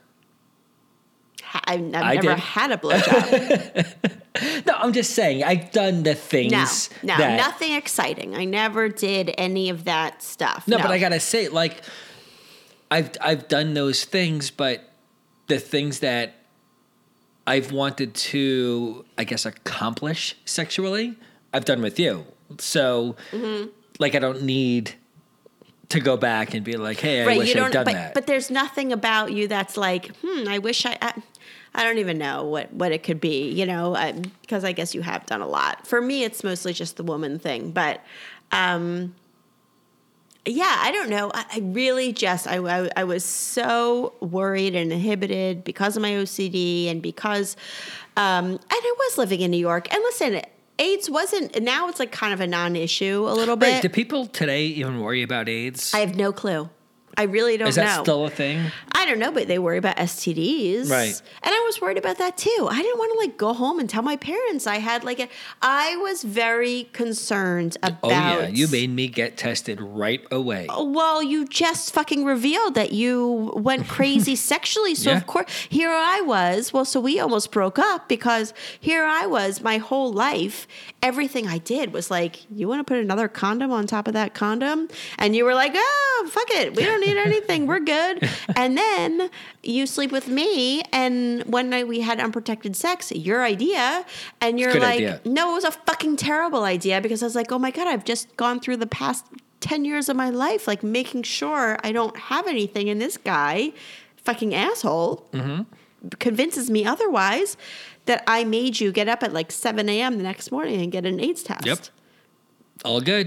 Ha- I've, I've I never did. had a blowjob. No, I'm just saying. I've done the things. No, no, that, nothing exciting. I never did any of that stuff. No, but I gotta say, like, I've I've done those things, but the things that I've wanted to, I guess, accomplish sexually, I've done with you. So, Mm-hmm. like, I don't need to go back and be like, hey, I right, wish you I'd don't. done But that. but there's nothing about you that's like, hmm. I wish I. I I don't even know what, what it could be, you know, because I guess you have done a lot. For me, it's mostly just the woman thing. But um, Yeah, I don't know. I, I really just, I, I, I was so worried and inhibited because of my O C D and because, um, and I was living in New York. And listen, AIDS wasn't, now it's like kind of a non-issue a little bit. Right. Do people today even worry about AIDS? I have no clue. I really don't know. Is that know. still a thing? I don't know, but they worry about S T Ds. Right. And I was worried about that too. I didn't want to like go home and tell my parents I had like a, I was very concerned about. Oh yeah, you made me get tested right away. Well, you just fucking revealed that you went crazy sexually. So Yeah. of course, here I was. Well, so we almost broke up because here I was my whole life. Everything I did was like, you want to put another condom on top of that condom? And you were like, oh, fuck it. We don't need anything. We're good. And then you sleep with me. And one night we had unprotected sex, your idea. And you're Good like, idea. no, it was a fucking terrible idea because I was like, oh my God, I've just gone through the past ten years of my life, like making sure I don't have anything. And this guy, fucking asshole, mm-hmm. convinces me otherwise. That I made you get up at like seven a.m. the next morning and get an AIDS test. Yep. All good.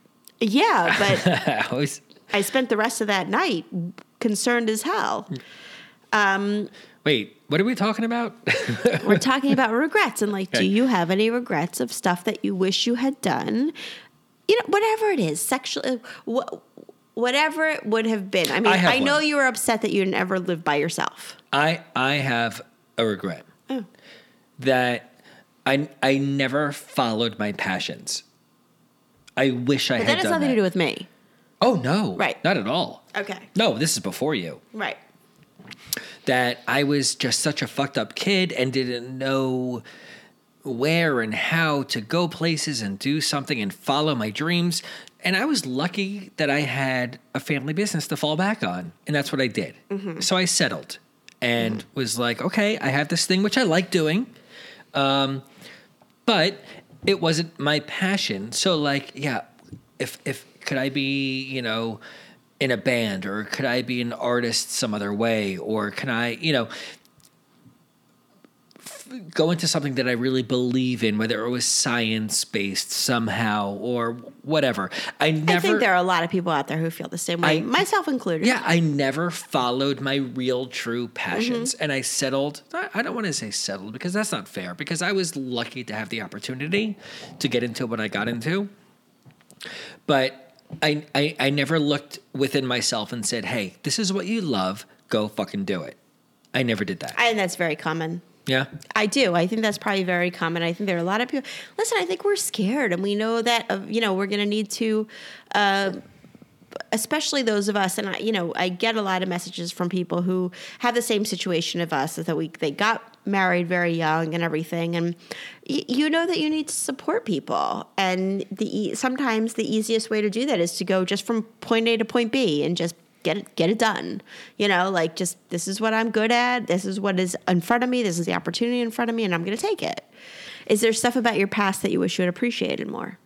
Yeah, but Always. I spent the rest of that night concerned as hell. Um, Wait, what are we talking about? we're talking about regrets and like, do you have any regrets of stuff that you wish you had done? You know, whatever it is, sexual, wh- whatever it would have been. I mean, I have I know one. you were upset that you never lived by yourself. I I have a regret. Oh. That I I never followed my passions. I wish I But had that has done nothing that. to do with me. Oh no, Right. Not at all. Okay. No, this is before you. Right. That I was just such a fucked up kid and didn't know where and how to go places and do something and follow my dreams. And I was lucky that I had a family business to fall back on, and that's what I did. Mm-hmm. So I settled and mm-hmm. was like, okay, I have this thing which I like doing. Um, but it wasn't my passion. So like, yeah, if, if, could I be, you know, in a band, or could I be an artist some other way? Or can I, you know, f- go into something that I really believe in, whether it was science based somehow or whatever. I never, I think there are a lot of people out there who feel the same way, I, myself included. Yeah, I never followed my real, true passions. Mm-hmm. And I settled. I don't want to say settled because that's not fair, because I was lucky to have the opportunity to get into what I got into. But I, I, I never looked within myself and said, hey, this is what you love. Go fucking do it. I never did that. And that's very common. Yeah. I do. I think that's probably very common. I think there are a lot of people. Listen, I think we're scared, and we know that, uh, you know, we're going to need to, uh, especially those of us. And I, you know, I get a lot of messages from people who have the same situation of us, that we they got married very young and everything, and y- you know that you need to support people. And the e- sometimes the easiest way to do that is to go just from point A to point B and just get it, get it done. You know, like just, this is what I'm good at. This is what is in front of me. This is the opportunity in front of me, and I'm going to take it. Is there stuff about your past that you wish you had appreciated more?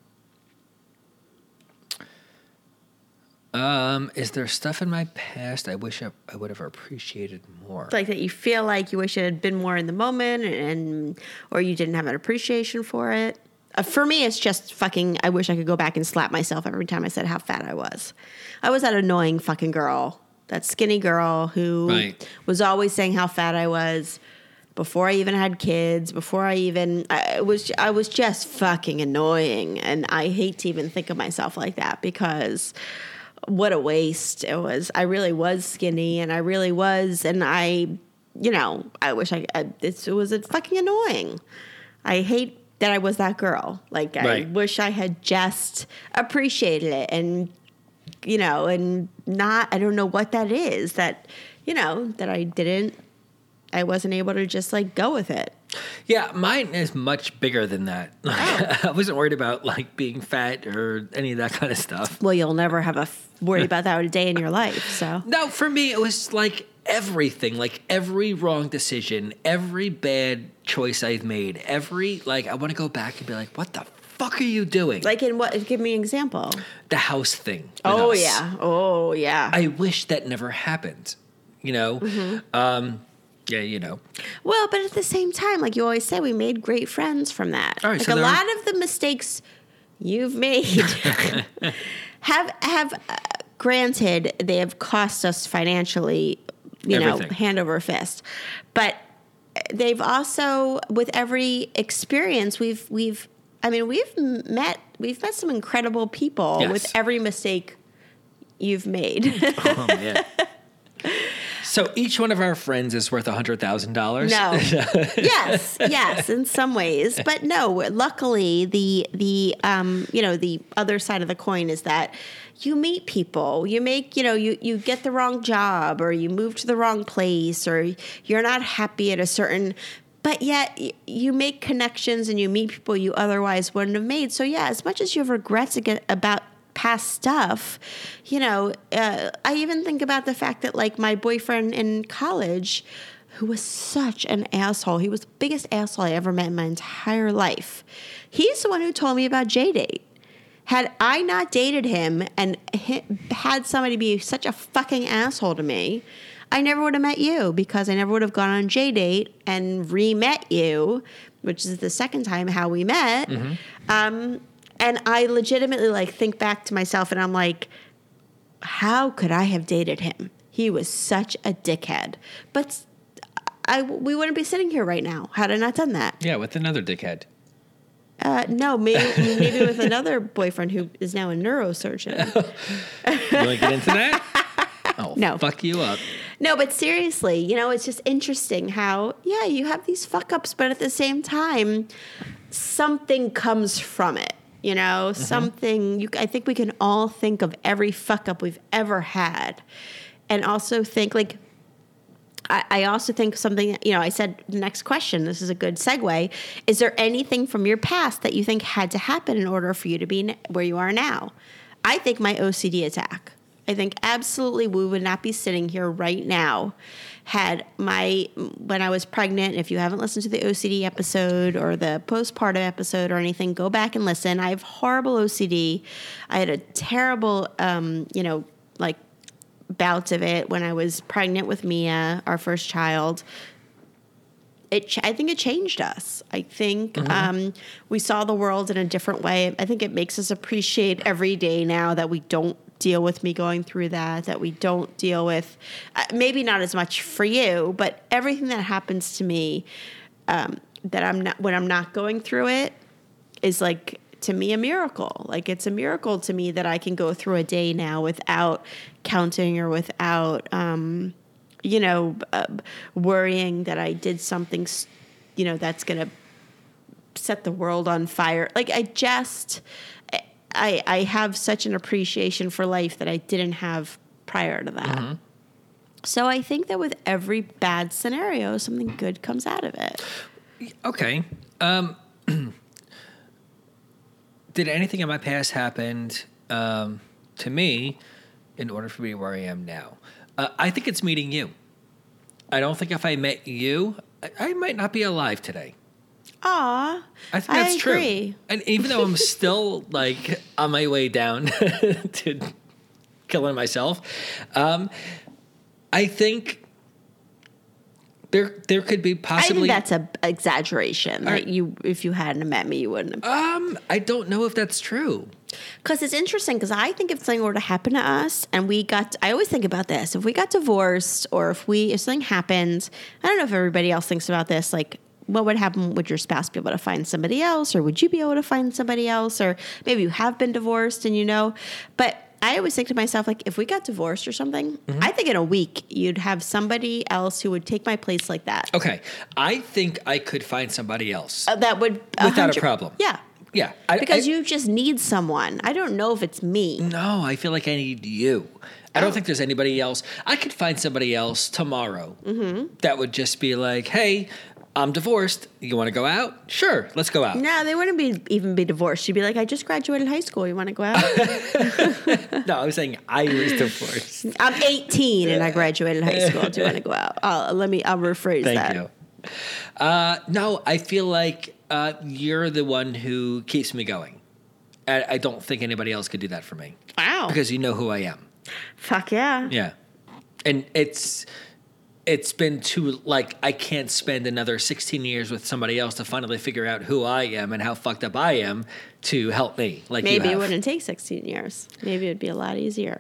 Um, is there stuff in my past I wish I, I would have appreciated more? Like that you feel like you wish it had been more in the moment, and, and or you didn't have an appreciation for it? Uh, for me, it's just fucking, I wish I could go back and slap myself every time I said how fat I was. I was that annoying fucking girl, that skinny girl who right. was always saying how fat I was before I even had kids, before I even, I was, I was just fucking annoying. And I hate to even think of myself like that, because what a waste it was. I really was skinny, and I really was, and I, you know, I wish I, I it was a fucking annoying. I hate that I was that girl. Like, right. I wish I had just appreciated it, and, you know, and not, I don't know what that is, that, you know, that I didn't, I wasn't able to just like go with it. Yeah, mine is much bigger than that. Like, oh. I wasn't worried about like being fat or any of that kind of stuff. Well, you'll never have a f- worry about that a day in your life. So no, for me, it was like everything, like every wrong decision, every bad choice I've made, every, like, I want to go back and be like, what the fuck are you doing? Like in what? Give me an example. The house thing. Oh, us. yeah. Oh, yeah. I wish that never happened, you know? Mm-hmm. Um, yeah, you know. Well, but at the same time, like you always say, we made great friends from that. All right, like so a there lot are- of the mistakes you've made have have uh, granted, they have cost us financially, you Everything. know, hand over fist. But they've also, with every experience, we've we've I mean, we've met we've met some incredible people Yes. with every mistake you've made. Oh, man. So each one of our friends is worth one hundred thousand dollars? No. yes, yes, in some ways. But no, luckily the the um, you know, the other side of the coin is that you meet people. You make, you know, you, you get the wrong job, or you move to the wrong place, or you're not happy at a certain, but yet you make connections and you meet people you otherwise wouldn't have made. So yeah, as much as you have regrets about past stuff, you know, uh, I even think about the fact that, like, my boyfriend in college, who was such an asshole, he was the biggest asshole I ever met in my entire life. He's the one who told me about J-Date. Had I not dated him and he, had somebody be such a fucking asshole to me, I never would have met you, because I never would have gone on J-Date and re-met you, which is the second time how we met. Mm-hmm. Um, And I legitimately, like, think back to myself and I'm like, how could I have dated him? He was such a dickhead. But I, we wouldn't be sitting here right now had I not done that. Yeah, with another dickhead. Uh, no, maybe maybe with another boyfriend who is now a neurosurgeon. You want to get into that? Oh, No. fuck you up. No, but seriously, you know, it's just interesting how, yeah, you have these fuck-ups, but at the same time, something comes from it. You know, mm-hmm. something, you, I think we can all think of every fuck up we've ever had. And also think, like, I, I also think something, you know, I said, next question, this is a good segue. Is there anything from your past that you think had to happen in order for you to be where you are now? I think my O C D attack. I think absolutely we would not be sitting here right now had my, when I was pregnant, if you haven't listened to the O C D episode or the postpartum episode or anything, go back and listen. I have horrible O C D. I had a terrible, um, you know, like bouts of it when I was pregnant with Mia, our first child. It, I think it changed us. I think mm-hmm. um, we saw the world in a different way. I think it makes us appreciate every day now that we don't deal with me going through that, that we don't deal with, uh, maybe not as much for you, but everything that happens to me, um, that I'm not, when I'm not going through it, is like, to me, a miracle. Like, it's a miracle to me that I can go through a day now without counting or without, um, you know, uh, worrying that I did something, you know, that's going to set the world on fire. Like, I just, I, I have such an appreciation for life that I didn't have prior to that. Mm-hmm. So I think that with every bad scenario, something good comes out of it. Okay. Um, did anything in my past happen um, to me in order for me where I am now? Uh, I think it's meeting you. I don't think if I met you, I, I might not be alive today. Aw, I think that's I true. agree. And even though I'm still like on my way down to killing myself, um, I think there there could be possibly. I think that's an exaggeration. That right. you, if you hadn't met me, you wouldn't have. Um, I don't know if that's true. Because it's interesting. Because I think if something were to happen to us, and we got, I always think about this. If we got divorced, or if we, if something happened, I don't know if everybody else thinks about this. Like, what would happen? Would your spouse be able to find somebody else, or would you be able to find somebody else, or maybe you have been divorced and you know? But I always think to myself, like, if we got divorced or something, mm-hmm. I think in a week you'd have somebody else who would take my place like that. Okay, I think I could find somebody else uh, that would without a problem. Yeah. Yeah, I, because I, you just need someone. I don't know if it's me. No, I feel like I need you. I don't think there's anybody else. I could find somebody else tomorrow mm-hmm. that would just be like, hey, I'm divorced. You want to go out? Sure, let's go out. No, they wouldn't be even be divorced. You'd be like, I just graduated high school. You want to go out? No, I was saying I was divorced. I'm eighteen and I graduated high school. Do you want to go out? I'll, let me, I'll rephrase Thank that. Thank you. Uh, no, I feel like uh, you're the one who keeps me going. I, I don't think anybody else could do that for me. Wow. Because you know who I am. Fuck yeah. Yeah. And it's it's been too, like, I can't spend another sixteen years with somebody else to finally figure out who I am and how fucked up I am to help me. Like, maybe you have. It wouldn't take sixteen years. Maybe it'd be a lot easier.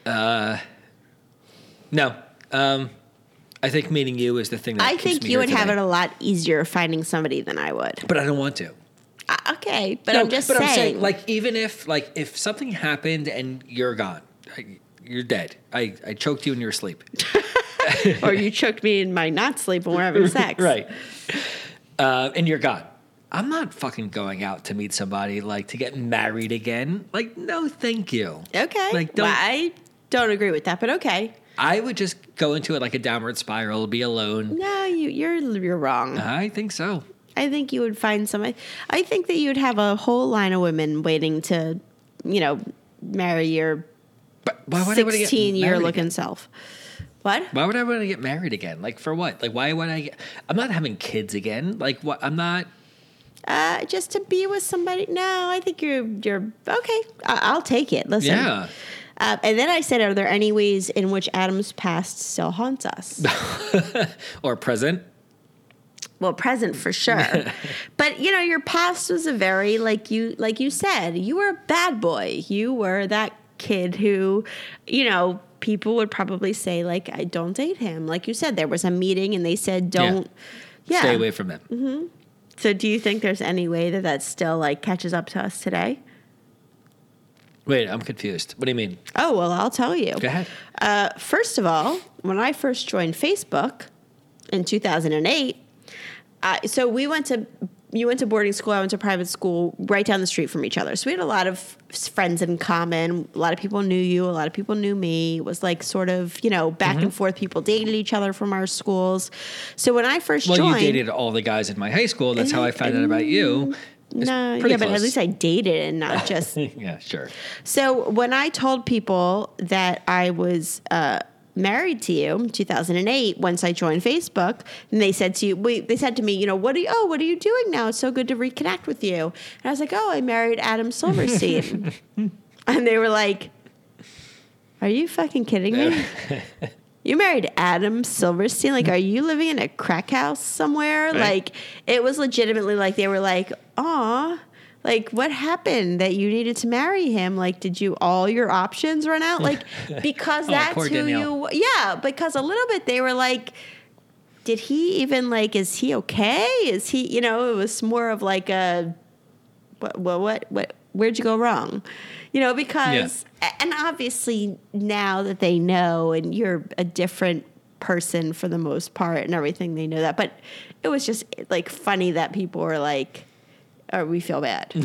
No. Um, I think meeting you is the thing that I keeps think me you here would have today. it a lot easier finding somebody than I would. But I don't want to. Uh, okay, but No, I'm just but saying. I'm saying, like, even if, like, if something happened and you're gone, I, you're dead. I, I choked you in your sleep. Or you choked me in my not sleep when we're having sex. Right. Uh, and you're gone. I'm not fucking going out to meet somebody, like, to get married again. Like, no, thank you. Okay. Like, don't. Well, I don't agree with that, but okay. I would just go into it like a downward spiral, be alone. No, you, you're you're wrong. I think so. I think you would find somebody. I think that you'd have a whole line of women waiting to, you know, marry your But why would I want to get sixteen-year married looking again? self. What? Why would I want to get married again? Like, for what? Like, why would I get... I'm not having kids again. Like, what? I'm not... Uh, just to be with somebody. No, I think you're you're okay. I, I'll take it. Listen. Yeah. Uh, and then I said, are there any ways in which Adam's past still haunts us? Or present. Well, present for sure. But, you know, your past was a very, like you like you said, you were a bad boy. You were that kid who, you know, people would probably say, like, I don't date him. Like you said, there was a meeting and they said, don't. Yeah. Stay away from him. Mm-hmm. So do you think there's any way that that still, like, catches up to us today? Wait, I'm confused. What do you mean? Oh, well, I'll tell you. Go ahead. Uh, first of all, when I first joined Facebook in two thousand eight, uh, so we went to, you went to boarding school, I went to private school right down the street from each other. So we had a lot of friends in common. A lot of people knew you. A lot of people knew me. It was like sort of, you know, back Mm-hmm. and forth. People dated each other from our schools. So when I first Well, joined. you dated all the guys in my high school. That's how I found out about you. It's No, pretty yeah, but at close. least I dated and not just. Yeah, sure. So when I told people that I was uh, married to you in two thousand eight, once I joined Facebook, and they said to you, wait, they said to me, you know, what are you, oh, what are you doing now? It's so good to reconnect with you. And I was like, oh, I married Adam Silverstein. And they were like, are you fucking kidding me? You married Adam Silverstein? Like, are you living in a crack house somewhere? Right. Like, it was legitimately like, they were like, aw, like, what happened that you needed to marry him? Like, did you, all your options run out? Like, because Oh, that's poor who Danielle. you, yeah, because a little bit they were like, did he even, like, is he okay? Is he, you know, it was more of like a, what, what, what, what where'd you go wrong? You know, because, and obviously now that they know and you're a different person for the most part and everything, they know that. But it was just like funny that people were like, oh, we feel bad.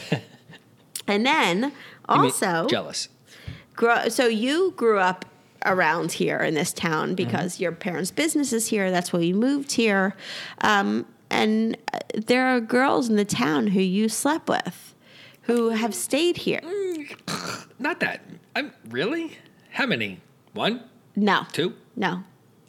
And then You mean also, jealous. grow, so you grew up around here in this town because Mm-hmm. your parents' business is here. That's why you moved here. Um, and uh, there are girls in the town who you slept with who have stayed here. Not that. I'm really? How many? One? No. Two? No.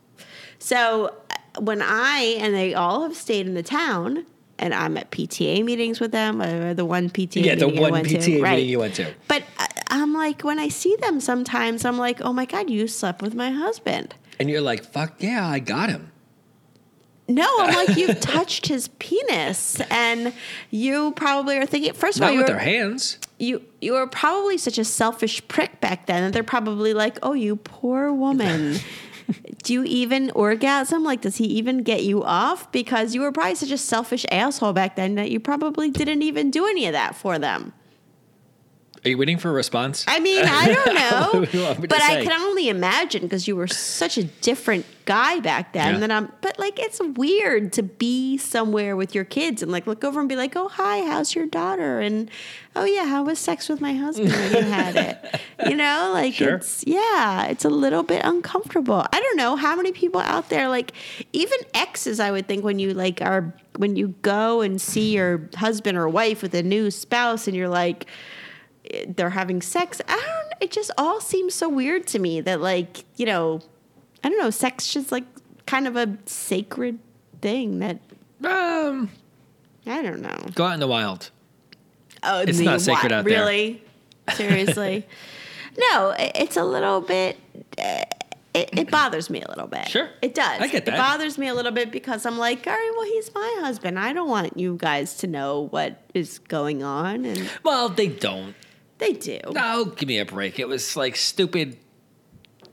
So uh, when I, and they all have stayed in the town, and I'm at P T A meetings with them, or the one P T A Yeah, the meeting I one went P T A to, meeting right. you went to. But I- I'm like, when I see them sometimes, I'm like, oh my God, you slept with my husband. And you're like, fuck yeah, I got him. No, I'm like, you've touched his penis, and you probably are thinking. First of all, Not you with were, their hands. you you were probably such a selfish prick back then that they're probably like, oh, you poor woman. Do you even orgasm? Like, does he even get you off? Because you were probably such a selfish asshole back then that you probably didn't even do any of that for them. Are you waiting for a response? I mean, I don't know, What do you want me to but I say? can only imagine because you were such a different guy back then. Yeah. That I'm, but like, it's weird to be somewhere with your kids and like look over and be like, "Oh, hi, how's your daughter?" And, "Oh yeah, how was sex with my husband when you had it?" You know, like Sure. it's yeah, it's a little bit uncomfortable. I don't know how many people out there, like even exes. I would think when you like are when you go and see your husband or wife with a new spouse, and you're like, they're having sex. I don't, it just all seems so weird to me that like, you know, I don't know, sex just like kind of a sacred thing that, Um, I don't know. go out in the wild. Oh, It's the not sacred what? out there. Really? Seriously? No, it- it's a little bit, uh, it, it bothers me a little bit. Sure. It does. I get that. It bothers me a little bit because I'm like, all right, well, he's my husband. I don't want you guys to know what is going on. And Well, they don't. they do. No, give me a break. It was like stupid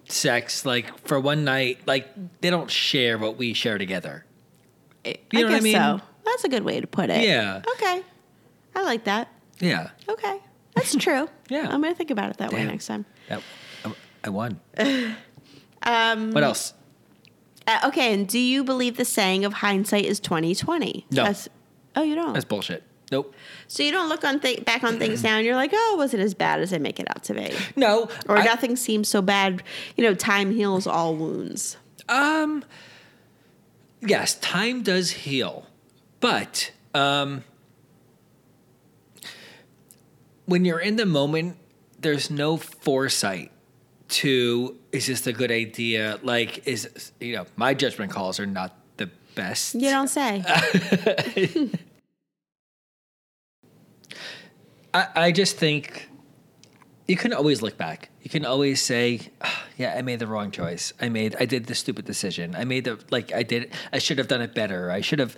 sex, like for one night, like they don't share what we share together. You know I what guess I mean? so. That's a good way to put it. Yeah. Okay. I like that. Yeah. Okay. That's true. Yeah. I'm going to think about it that way Damn. next time. That, I, I won. Um, What else? Uh, okay, and do you believe the saying of hindsight is twenty twenty? No. That's, oh, you don't? That's bullshit. Nope. So you don't look on th- back on things now and you're like, oh, was it as bad as I make it out to be? No. Or I- nothing seems so bad. You know, time heals all wounds. Um. Yes, time does heal, but um, when you're in the moment, there's no foresight to is this a good idea? Like, is you know, my judgment calls are not the best. You don't say. I, I just think you can always look back. You can always say, oh, "Yeah, I made the wrong choice. I made, I did the stupid decision. I made the like, I did. I should have done it better. I should have."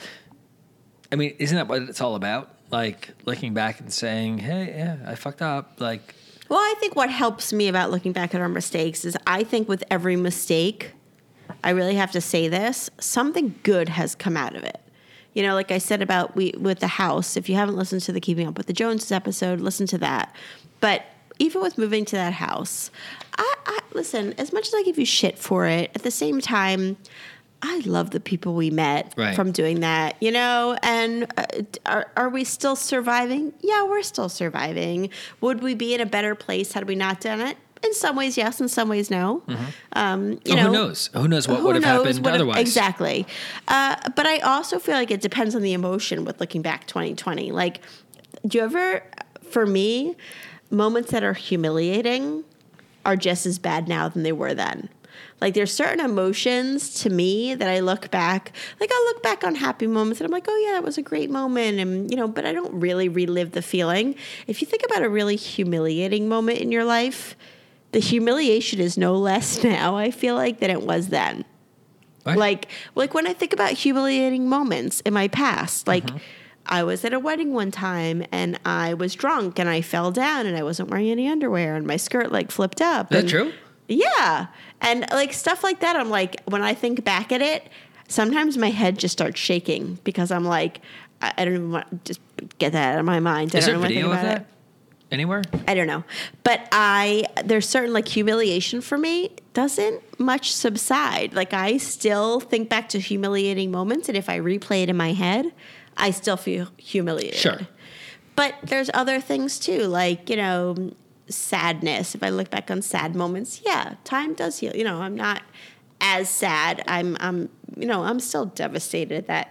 I mean, isn't that what it's all about? Like looking back and saying, "Hey, yeah, I fucked up." Like, Well, I think what helps me about looking back at our mistakes is I think with every mistake, I really have to say this, something good has come out of it. You know, like I said about we with the house, if you haven't listened to the Keeping Up with the Joneses episode, listen to that. But even with moving to that house, I, I listen, as much as I give you shit for it, at the same time, I love the people we met Right. from doing that, you know, and uh, are, are we still surviving? Yeah, we're still surviving. Would we be in a better place had we not done it? In some ways, yes. In some ways, no. Mm-hmm. Um, you oh, know, who knows? Who knows what who would have knows happened what if- otherwise? exactly. Uh, but I also feel like it depends on the emotion with looking back twenty twenty. Like, do you ever, for me, moments that are humiliating are just as bad now than they were then. Like there's certain emotions to me that I look back, like I'll look back on happy moments and I'm like, oh yeah, that was a great moment. And, you know, but I don't really relive the feeling. If you think about a really humiliating moment in your life, the humiliation is no less now, I feel like, than it was then. What? Like, like when I think about humiliating moments in my past, like Mm-hmm. I was at a wedding one time and I was drunk and I fell down and I wasn't wearing any underwear and my skirt like flipped up. Is that and, true? Yeah. And like stuff like that, I'm like, when I think back at it, sometimes my head just starts shaking because I'm like, I, I don't even want to just get that out of my mind. I Is don't there even video think of about that it. anywhere? I don't know. But I, there's certain like humiliation for me doesn't much subside. Like I still think back to humiliating moments. And if I replay it in my head, I still feel humiliated. Sure. But there's other things too, like, you know, sadness. If I look back on sad moments, yeah, time does heal. You know, I'm not as sad. I'm, I'm, you know, I'm still devastated that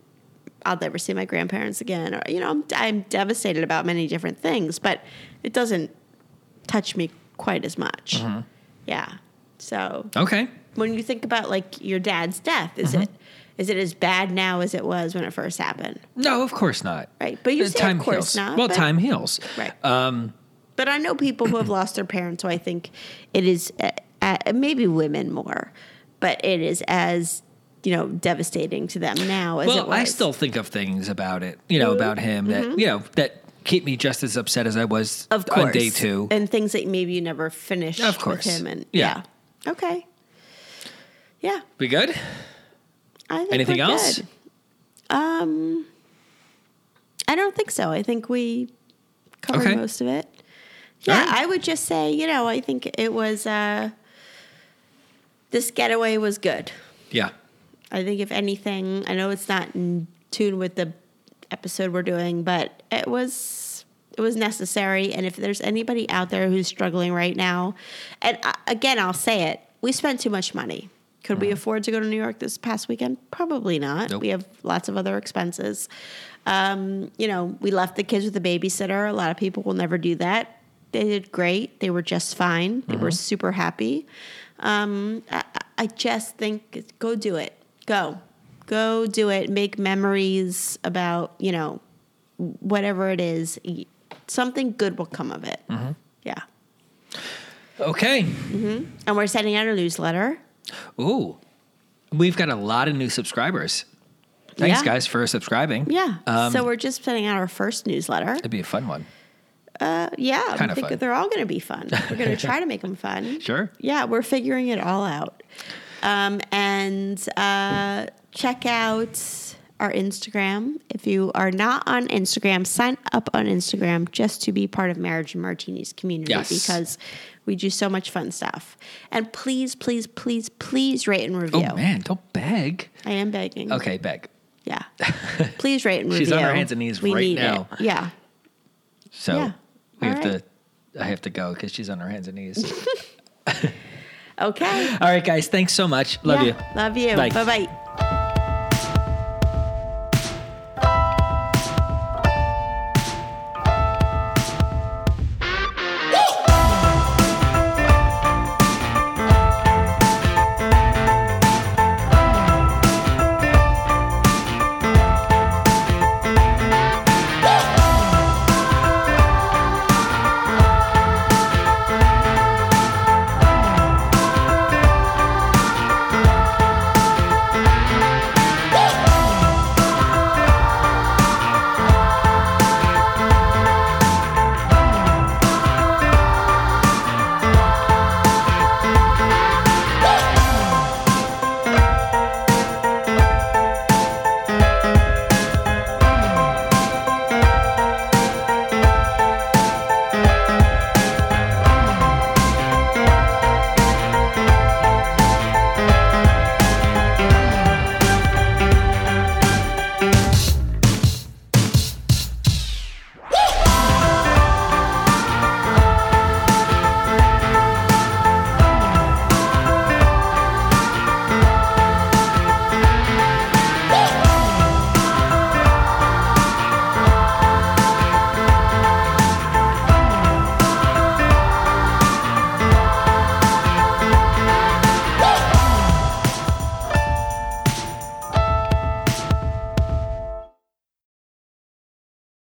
I'll never see my grandparents again. Or, you know, I'm, I'm devastated about many different things, but it doesn't touch me quite as much. Mm-hmm. Yeah. So Okay. when you think about like your dad's death, is Mm-hmm. it is it as bad now as it was when it first happened? No, of course not. Right. But you Uh, say time of course heals. not. Well, but, time heals. Right. Um, But I know people who have lost their parents, so I think it is uh, uh, maybe women more, but it is as, you know, devastating to them now as it well, was. I still think of things about it, you know, about him that, you know, that keep me just as upset as I was Mm-hmm. of course, on day two. and things that maybe you never finished Of course. with him, and Yeah. yeah, okay, yeah. We good? I think Anything we're else? good. Um, I don't think so. I think we covered Okay. most of it. Yeah, All right. I would just say, you know, I think it was uh, this getaway was good. Yeah. I think if anything, I know it's not in tune with the episode we're doing, but it was it was necessary. And if there's anybody out there who's struggling right now, and uh, again, I'll say it, we spent too much money. Could we afford to go to New York this past weekend? Probably not. Nope. We have lots of other expenses. Um, you know, we left the kids with a babysitter. A lot of people will never do that. They did great. They were just fine. They were super happy. Um, I, I just think go do it. Go. Go do it. Make memories about, you know, whatever it is. Something good will come of it. Yeah. Okay. And we're sending out a newsletter. Ooh. We've got a lot of new subscribers. Thanks, Yeah. guys, for subscribing. Yeah. Um, so we're just sending out our first newsletter. It'd be a fun one. Uh, yeah, Kinda I think fun. they're all going to be fun. We're going to try to make them fun. Sure. Yeah, we're figuring it all out. Um, and uh, check out our Instagram. If you are not on Instagram, sign up on Instagram just to be part of Marriage and Martinis community Yes. because we do so much fun stuff. And please, please, please, please rate and review. Oh, man, don't beg. I am begging. Okay, beg. Yeah. Please rate and review. She's on her hands and knees we right need now. It. Yeah. So Yeah. we All have right. to, I have to go because she's on her hands and knees. Okay. All right, guys, thanks so much. Love Yeah, you. Love you. Bye. Bye-bye.